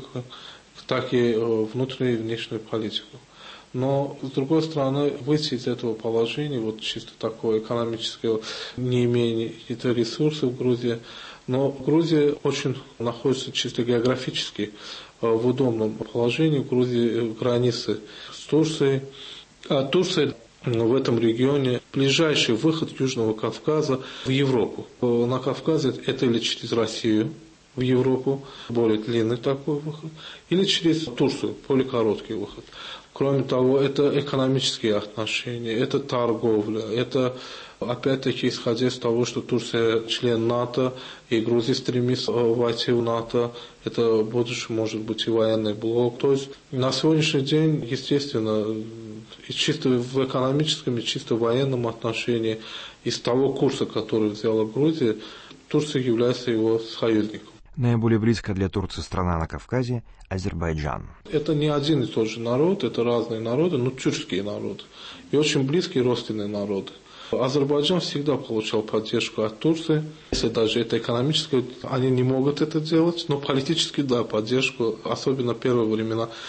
так и внутреннюю и внешнюю политику. Но, с другой стороны, выйти из этого положения, вот чисто такое экономическое, не имея каких-то ресурсов в Грузии, но Грузия очень находится чисто географически в удобном положении. В Грузии границы с Турцией, а Турция в этом регионе ближайший выход Южного Кавказа в Европу. На Кавказе это или через Россию в Европу, более длинный такой выход, или через Турцию, более короткий выход. Кроме того, это экономические отношения, это торговля, это, опять-таки, исходя из того, что Турция член НАТО, и Грузия стремится войти в НАТО, это будущее может быть и военный блок. То есть на сегодняшний день, естественно, и чисто в экономическом, и чисто в военном отношении, из того курса, который взяла Грузия, Турция является его союзником. Наиболее близко для Турции страна на Кавказе – Азербайджан. Это не один и тот же народ, это разные народы, но тюркские народы. И очень близкие родственные народы. Азербайджан всегда получал поддержку от Турции. Если даже это экономическое, они не могут это делать, но политически, да, поддержку, особенно в первые времена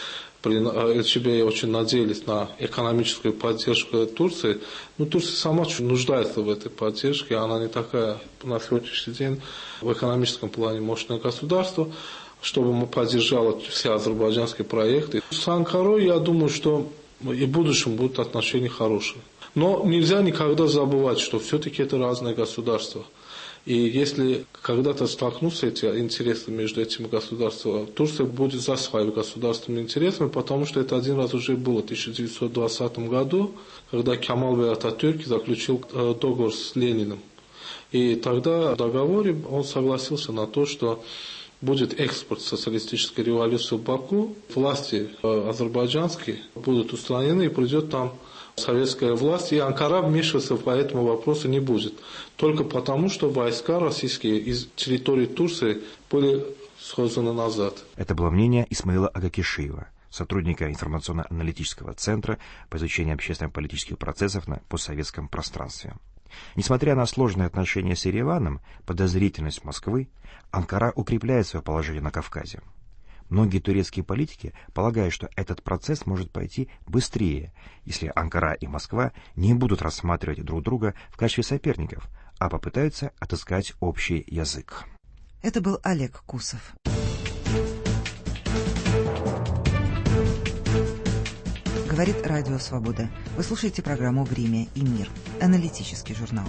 при эл че бэ очень надеялись на экономическую поддержку Турции. Но Турция сама нуждается в этой поддержке. Она не такая на сегодняшний день в экономическом плане мощное государство, чтобы поддержала все азербайджанские проекты. С Анкарой, я думаю, что и в будущем будут отношения хорошие. Но нельзя никогда забывать, что все-таки это разные государства. И если когда-то столкнутся эти интересы между этими государствами, Турция будет за своими государственными интересами, потому что это один раз уже было в тысяча девятьсот двадцатом году, когда Кемал Ататюрк заключил договор с Лениным. И тогда в договоре он согласился на то, что будет экспорт социалистической революции в Баку, власти азербайджанские будут устранены и придет там советская власть, и Анкара вмешиваться по этому вопросу не будет. Только потому, что войска российские из территории Турции были созданы назад. Это было мнение Исмаила Агакишиева, сотрудника информационно-аналитического центра по изучению общественно-политических процессов на постсоветском пространстве. Несмотря на сложные отношения с Ереваном, подозрительность Москвы, Анкара укрепляет свое положение на Кавказе. Многие турецкие политики полагают, что этот процесс может пойти быстрее, если Анкара и Москва не будут рассматривать друг друга в качестве соперников, а попытаются отыскать общий язык. Это был Олег Кусов. Говорит Радио Свобода. Вы слушаете программу «Время и мир». Аналитический журнал.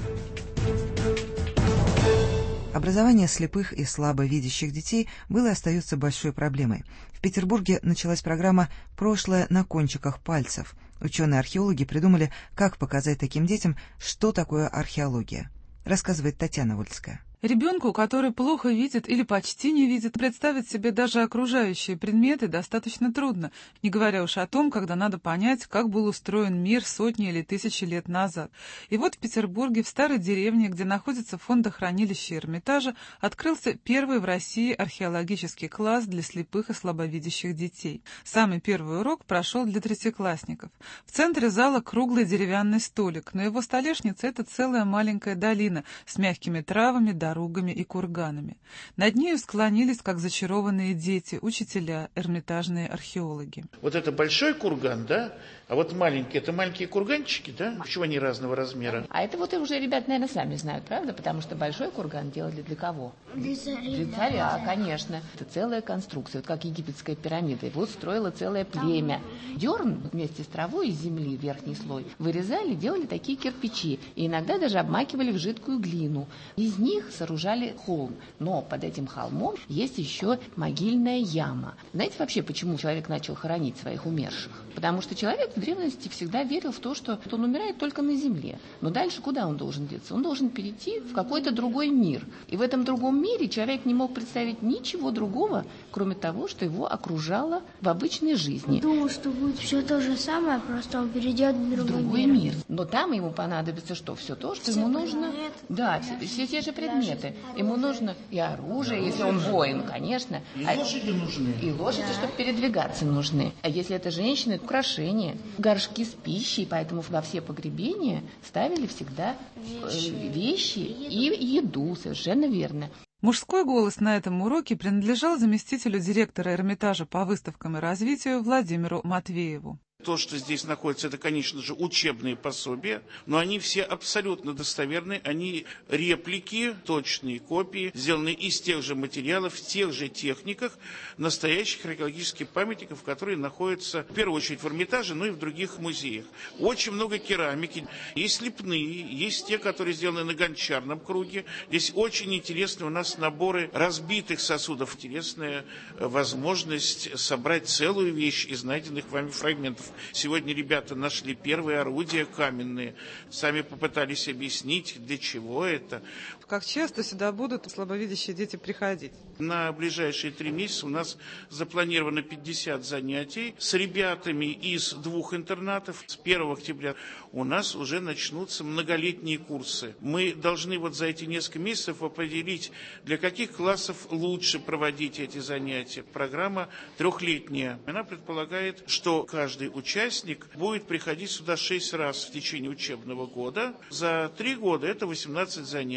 Образование слепых и слабовидящих детей было и остается большой проблемой. В Петербурге началась программа «Прошлое на кончиках пальцев». Ученые-археологи придумали, как показать таким детям, что такое археология. Рассказывает Татьяна Вольская. Ребенку, который плохо видит или почти не видит, представить себе даже окружающие предметы достаточно трудно, не говоря уж о том, когда надо понять, как был устроен мир сотни или тысячи лет назад. И вот в Петербурге, в старой деревне, где находится фондохранилище Эрмитажа, открылся первый в России археологический класс для слепых и слабовидящих детей. Самый первый урок прошел для третьеклассников. В центре зала круглый деревянный столик, но его столешница — это целая маленькая долина с мягкими травами, дорогами и курганами. Над нею склонились, как зачарованные дети, учителя, эрмитажные археологи. Вот это большой курган, да? А вот маленькие, это маленькие курганчики, да? Почему они разного размера? А это вот и уже ребята, наверное, сами знают, правда? Потому что большой курган делали для кого? Для царя. Для царя, конечно. Это целая конструкция, вот как египетская пирамида. Его строило целое племя. Дерн вместе с травой из земли, верхний слой, вырезали, делали такие кирпичи. И иногда даже обмакивали в жидкую глину. Из них сооружали холм. Но под этим холмом есть еще могильная яма. Знаете вообще, почему человек начал хоронить своих умерших? Потому что человек в древности всегда верил в то, что он умирает только на земле. Но дальше куда он должен деться? Он должен перейти в какой-то другой мир. И в этом другом мире человек не мог представить ничего другого, кроме того, что его окружало в обычной жизни. Думал, что будет все то же самое, просто он перейдет в другой, другой мир. мир. Но там ему понадобится что? Все то, что все ему нужно. предметы, Да, все, все те же предметы. Ему нужно и оружие, если он воин, конечно. И а... лошади нужны. И лошади, да. Чтобы передвигаться, нужны. А если это женщины, украшения, горшки с пищей, поэтому во все погребения ставили всегда вещи, э, вещи и еду, совершенно верно. Мужской голос на этом уроке принадлежал заместителю директора Эрмитажа по выставкам и развитию Владимиру Матвееву. То, что здесь находится, это, конечно же, учебные пособия, но они все абсолютно достоверны, они реплики, точные копии, сделаны из тех же материалов, в тех же техниках настоящих археологических памятников, которые находятся, в первую очередь, в Эрмитаже, но и в других музеях. Очень много керамики, есть лепные, есть те, которые сделаны на гончарном круге. Здесь очень интересные у нас наборы разбитых сосудов, интересная возможность собрать целую вещь из найденных вами фрагментов. Сегодня ребята нашли первые орудия каменные, сами попытались объяснить, для чего это. Как часто сюда будут слабовидящие дети приходить? На ближайшие три месяца у нас запланировано пятьдесят занятий с ребятами из двух интернатов. С первого октября у нас уже начнутся многолетние курсы. Мы должны вот за эти несколько месяцев определить, для каких классов лучше проводить эти занятия. Программа трехлетняя. Она предполагает, что каждый участник будет приходить сюда шесть раз в течение учебного года. За три года это восемнадцать занятий.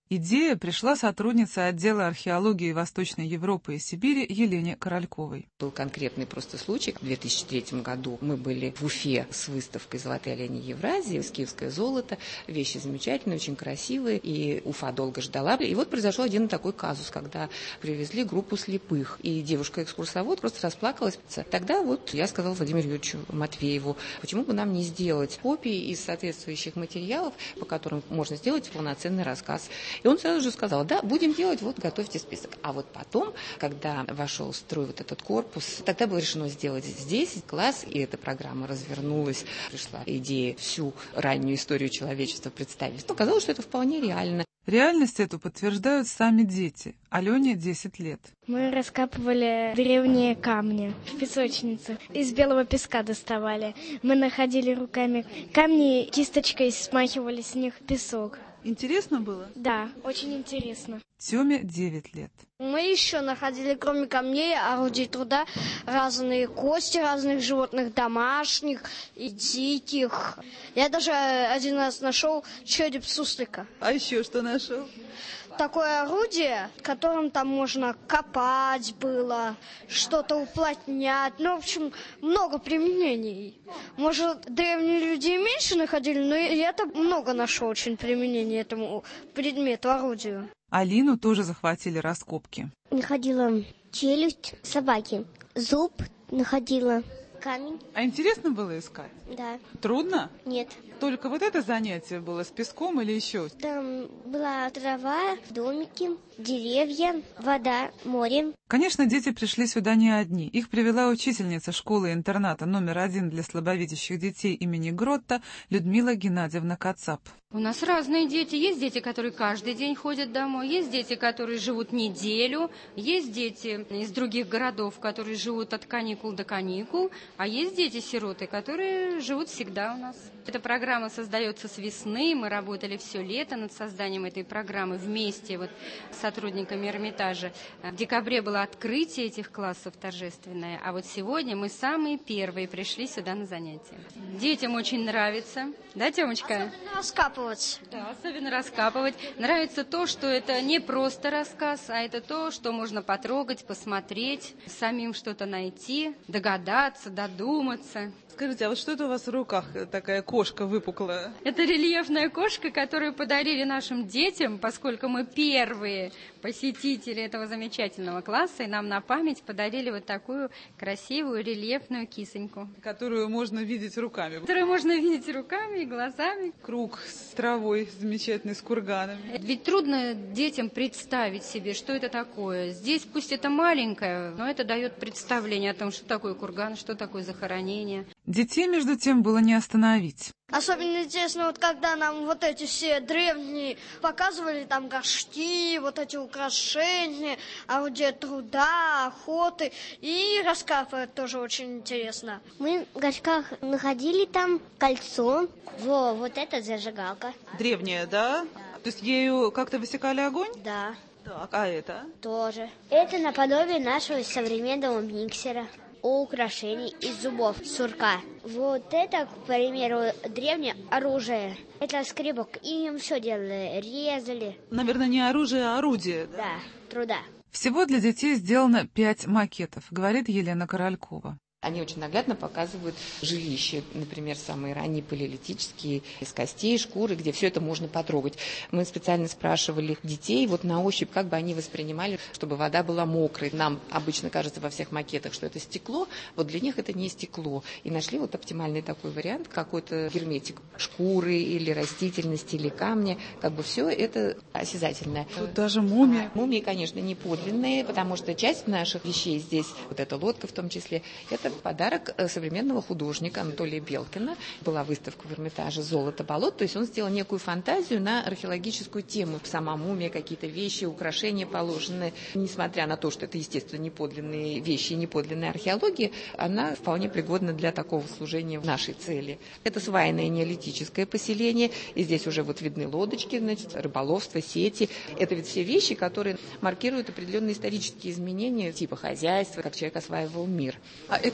Идея пришла сотруднице отдела археологии Восточной Европы и Сибири Елене Корольковой. Был конкретный просто случай. В две тысячи третьем году мы были в Уфе с выставкой «Золотые олени Евразии», «Скифское золото». Вещи замечательные, очень красивые, и Уфа долго ждала. И вот произошел один такой казус, когда привезли группу слепых, и девушка-экскурсовод просто расплакалась. Тогда вот я сказала Владимиру Юрьевичу Матвееву, почему бы нам не сделать копии из соответствующих материалов, по которым можно сделать полноценный рассказ. И он сразу же сказал, да, будем делать, вот готовьте список. А вот потом, когда вошел в строй вот этот корпус, тогда было решено сделать здесь класс, и эта программа развернулась. Пришла идея всю раннюю историю человечества представить. Но казалось, что это вполне реально. Реальность эту подтверждают сами дети. Алене десять лет. Мы раскапывали древние камни в песочнице. Из белого песка доставали. Мы находили руками камни, кисточкой смахивали с них песок. Интересно было? Да, очень интересно. Тёме девять лет. Мы еще находили, кроме камней, орудий труда, разные кости разных животных, домашних и диких. Я даже один раз нашел череп суслика. А еще что нашел? Такое орудие, которым там можно копать было, что-то уплотнять. Ну, в общем, много применений. Может, древние люди и меньше находили, но я-то много нашел очень применений этому предмету, орудию. Алину тоже захватили раскопки. Находила челюсть собаки, зуб находила, камень. А интересно было искать? Да. Трудно? Нет. Только вот это занятие было с песком или еще? Там была трава, домики, деревья, вода, море. Конечно, дети пришли сюда не одни. Их привела учительница школы-интерната номер один для слабовидящих детей имени Гротта Людмила Геннадьевна Кацап. У нас разные дети. Есть дети, которые каждый день ходят домой, есть дети, которые живут неделю, есть дети из других городов, которые живут от каникул до каникул, а есть дети-сироты, которые живут всегда у нас. Эта программа создается с весны, мы работали все лето над созданием этой программы вместе вот, с сотрудниками Эрмитажа. В декабре было открытие этих классов торжественное, а вот сегодня мы самые первые пришли сюда на занятия. Детям очень нравится, да, Тёмочка? Особенно раскапывать. Да, особенно раскапывать. Нравится то, что это не просто рассказ, а это то, что можно потрогать, посмотреть, самим что-то найти, догадаться, додуматься. Скажите, а вот что это у вас в руках, такая кошка выпуклая? Это рельефная кошка, которую подарили нашим детям, поскольку мы первые посетители этого замечательного класса, и нам на память подарили вот такую красивую рельефную кисоньку. Которую можно видеть руками. Которую можно видеть руками и глазами. Круг с травой замечательный, с курганами. Ведь трудно детям представить себе, что это такое. Здесь пусть это маленькое, но это дает представление о том, что такое курган, что такое захоронение. Детей, между тем, было не остановить. Особенно интересно, вот когда нам вот эти все древние показывали, там горшки, вот эти украшения, орудия труда, охоты, и раскапывать тоже очень интересно. Мы в горшках находили там кольцо, во, вот это зажигалка. Древняя, да? То есть ею как-то высекали огонь? Да. Так, а это? Тоже. Это наподобие нашего современного миксера. О украшений из зубов сурка. Вот это, к примеру, древнее оружие. Это скребок. Им все делали, резали. Наверное, не оружие, а орудие. Да, да, труда. Всего для детей сделано пять макетов, говорит Елена Королькова. Они очень наглядно показывают жилища, например, самые ранние палеолитические, из костей, шкуры, где все это можно потрогать. Мы специально спрашивали детей вот на ощупь, как бы они воспринимали, чтобы вода была мокрой. Нам обычно кажется во всех макетах, что это стекло, вот для них это не стекло. И нашли вот оптимальный такой вариант, какой-то герметик шкуры или растительности, или камня. Как бы все это осязательное. Тут даже мумия. А, мумии, конечно, не подлинные, потому что часть наших вещей здесь, вот эта лодка в том числе, это подарок современного художника Анатолия Белкина. Была выставка в Эрмитаже «Золото болот», то есть он сделал некую фантазию на археологическую тему. Сама мумия, какие-то вещи, украшения положенные. Несмотря на то, что это, естественно, неподлинные вещи, неподлинная археология, она вполне пригодна для такого служения в нашей цели. Это свайное неолитическое поселение, и здесь уже вот видны лодочки, значит, рыболовство, сети. Это ведь все вещи, которые маркируют определенные исторические изменения типа хозяйства, как человек осваивал мир. А это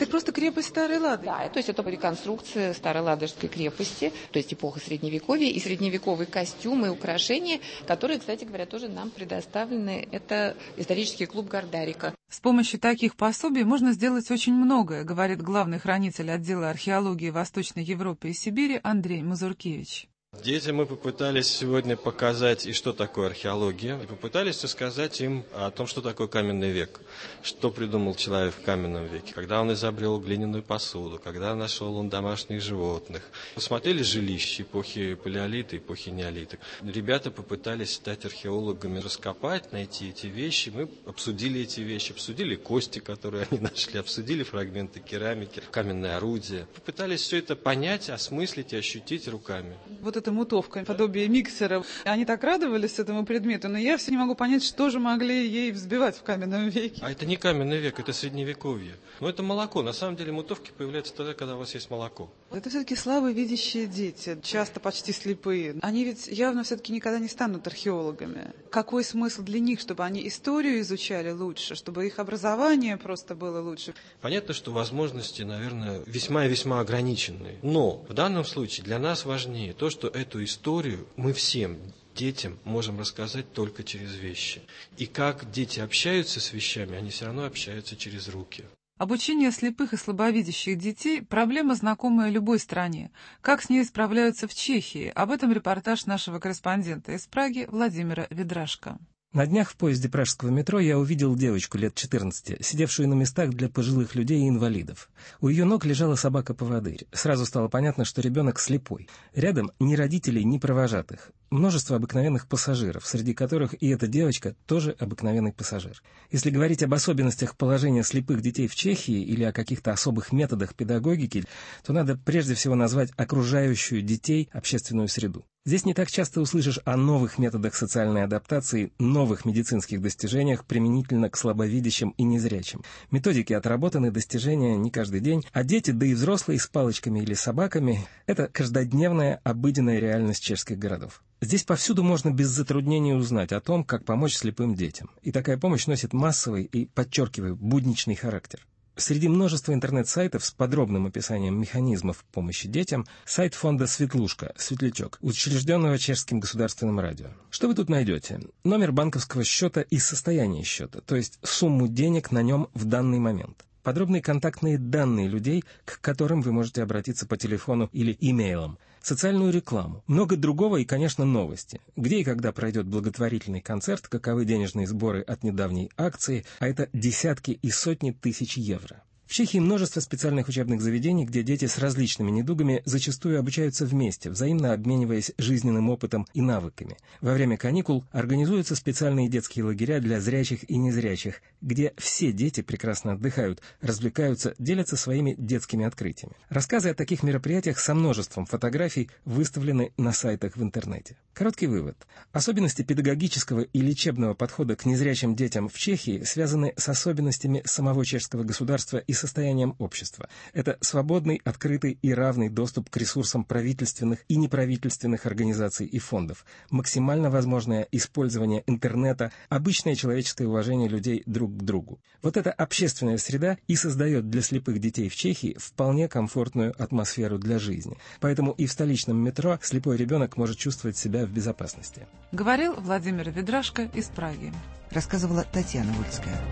просто крепость Старой Ладоги. Да, то есть это реконструкция Старой Ладожской крепости, то есть эпоха Средневековья, и средневековые костюмы и украшения, которые, кстати говоря, тоже нам предоставлены. Это исторический клуб Гордарика. С помощью таких пособий можно сделать очень многое, говорит главный хранитель отдела археологии Восточной Европы и Сибири Андрей Мазуркевич. Детям мы попытались сегодня показать, и что такое археология, и попытались рассказать им о том, что такое каменный век, что придумал человек в каменном веке, когда он изобрел глиняную посуду, когда нашел он домашних животных. Посмотрели жилища эпохи палеолита, эпохи неолита. Ребята попытались стать археологами, раскопать, найти эти вещи. Мы обсудили эти вещи, обсудили кости, которые они нашли, обсудили фрагменты керамики, каменные орудия. Попытались все это понять, осмыслить и ощутить руками. Вот эта мутовка, подобие миксера. Они так радовались этому предмету, но я все не могу понять, что же могли ей взбивать в каменном веке. А это не каменный век, это средневековье. Но это молоко. На самом деле мутовки появляются тогда, когда у вас есть молоко. Это все-таки слабовидящие дети, часто почти слепые. Они ведь явно все-таки никогда не станут археологами. Какой смысл для них, чтобы они историю изучали лучше, чтобы их образование просто было лучше? Понятно, что возможности, наверное, весьма и весьма ограниченные. Но в данном случае для нас важнее то, что эту историю мы всем детям можем рассказать только через вещи. И как дети общаются с вещами, они все равно общаются через руки. Обучение слепых и слабовидящих детей – проблема, знакомая любой стране. Как с ней справляются в Чехии? Об этом репортаж нашего корреспондента из Праги Владимира Ведрашко. На днях в поезде пражского метро я увидел девочку лет четырнадцати, сидевшую на местах для пожилых людей и инвалидов. У ее ног лежала собака-поводырь. Сразу стало понятно, что ребенок слепой. Рядом ни родителей, ни провожатых. Множество обыкновенных пассажиров, среди которых и эта девочка тоже обыкновенный пассажир. Если говорить об особенностях положения слепых детей в Чехии или о каких-то особых методах педагогики, то надо прежде всего назвать окружающую детей общественную среду. Здесь не так часто услышишь о новых методах социальной адаптации, новых медицинских достижениях применительно к слабовидящим и незрячим. Методики отработаны, достижения не каждый день, а дети, да и взрослые с палочками или собаками – это каждодневная, обыденная реальность чешских городов. Здесь повсюду можно без затруднений узнать о том, как помочь слепым детям. И такая помощь носит массовый и, подчеркиваю, будничный характер. Среди множества интернет-сайтов с подробным описанием механизмов помощи детям сайт фонда «Светлушка», «Светлячок», учрежденного Чешским государственным радио. Что вы тут найдете? Номер банковского счета и состояние счета, то есть сумму денег на нем в данный момент. Подробные контактные данные людей, к которым вы можете обратиться по телефону или имейлом, социальную рекламу, много другого и, конечно, новости. Где и когда пройдет благотворительный концерт, каковы денежные сборы от недавней акции, а это десятки и сотни тысяч евро. В Чехии множество специальных учебных заведений, где дети с различными недугами зачастую обучаются вместе, взаимно обмениваясь жизненным опытом и навыками. Во время каникул организуются специальные детские лагеря для зрячих и незрячих, где все дети прекрасно отдыхают, развлекаются, делятся своими детскими открытиями. Рассказы о таких мероприятиях со множеством фотографий выставлены на сайтах в интернете. Короткий вывод. Особенности педагогического и лечебного подхода к незрячим детям в Чехии связаны с особенностями самого чешского государства и состоянием общества. Это свободный, открытый и равный доступ к ресурсам правительственных и неправительственных организаций и фондов, максимально возможное использование интернета, обычное человеческое уважение людей друг к другу. Вот эта общественная среда и создает для слепых детей в Чехии вполне комфортную атмосферу для жизни. Поэтому и в столичном метро слепой ребенок может чувствовать себя в безопасности. Говорил Владимир Ведрашко из Праги. Рассказывала Татьяна Вольская.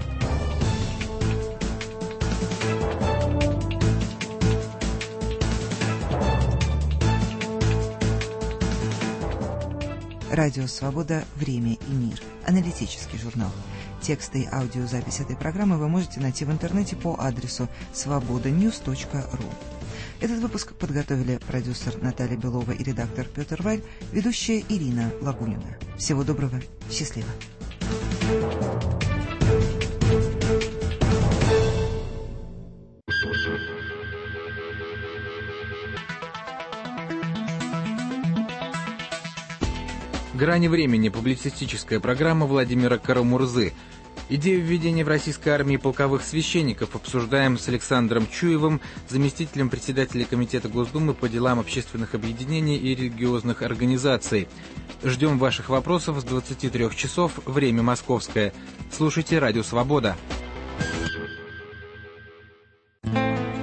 Радио «Свобода. Время и мир». Аналитический журнал. Тексты и аудиозапись этой программы вы можете найти в интернете по адресу свобода ньюс точка ру. Этот выпуск подготовили продюсер Наталья Белова и редактор Петр Валь, ведущая Ирина Лагунина. Всего доброго. Счастливо. «Грани времени» — публицистическая программа Владимира Карамурзы. Идею введения в российской армии полковых священников обсуждаем с Александром Чуевым, заместителем председателя Комитета Госдумы по делам общественных объединений и религиозных организаций. Ждем ваших вопросов с двадцати трёх часов, время московское. Слушайте «Радио Свобода».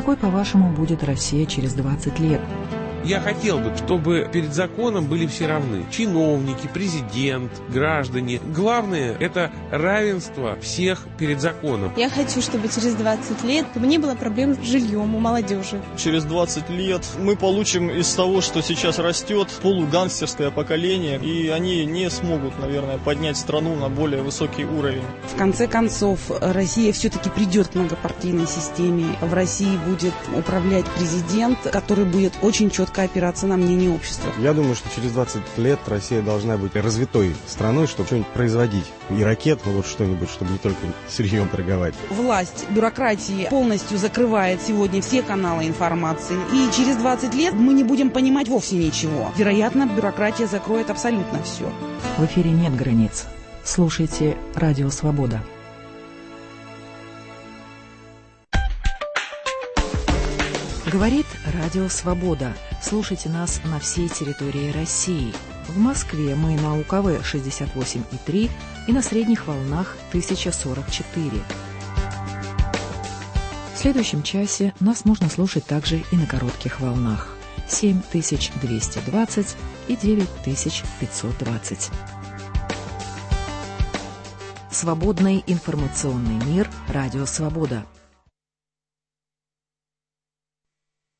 Какой, по-вашему, будет Россия через двадцать лет? Я хотел бы, чтобы перед законом были все равны. Чиновники, президент, граждане. Главное – это равенство всех перед законом. Я хочу, чтобы через двадцать лет не было проблем с жильем у молодежи. Через двадцать лет мы получим из того, что сейчас растет, полугангстерское поколение, и они не смогут, наверное, поднять страну на более высокий уровень. В конце концов, Россия все-таки придет к многопартийной системе. В России будет управлять президент, который будет очень четко опираться на мнение общества. Я думаю, что через двадцать лет Россия должна быть развитой страной, чтобы что-нибудь производить. И ракет, ну вот что-нибудь, чтобы не только сырьем торговать. Власть бюрократии полностью закрывает сегодня все каналы информации. И через двадцать лет мы не будем понимать вовсе ничего. Вероятно, бюрократия закроет абсолютно все. В эфире нет границ. Слушайте «Радио Свобода». Говорит Радио Свобода. Слушайте нас на всей территории России. В Москве мы на УКВ шестьдесят восемь и три и на средних волнах тысяча сорок четыре. В следующем часе нас можно слушать также и на коротких волнах семь тысяч двести двадцать и девять тысяч пятьсот двадцать. Свободный информационный мир. Радио Свобода.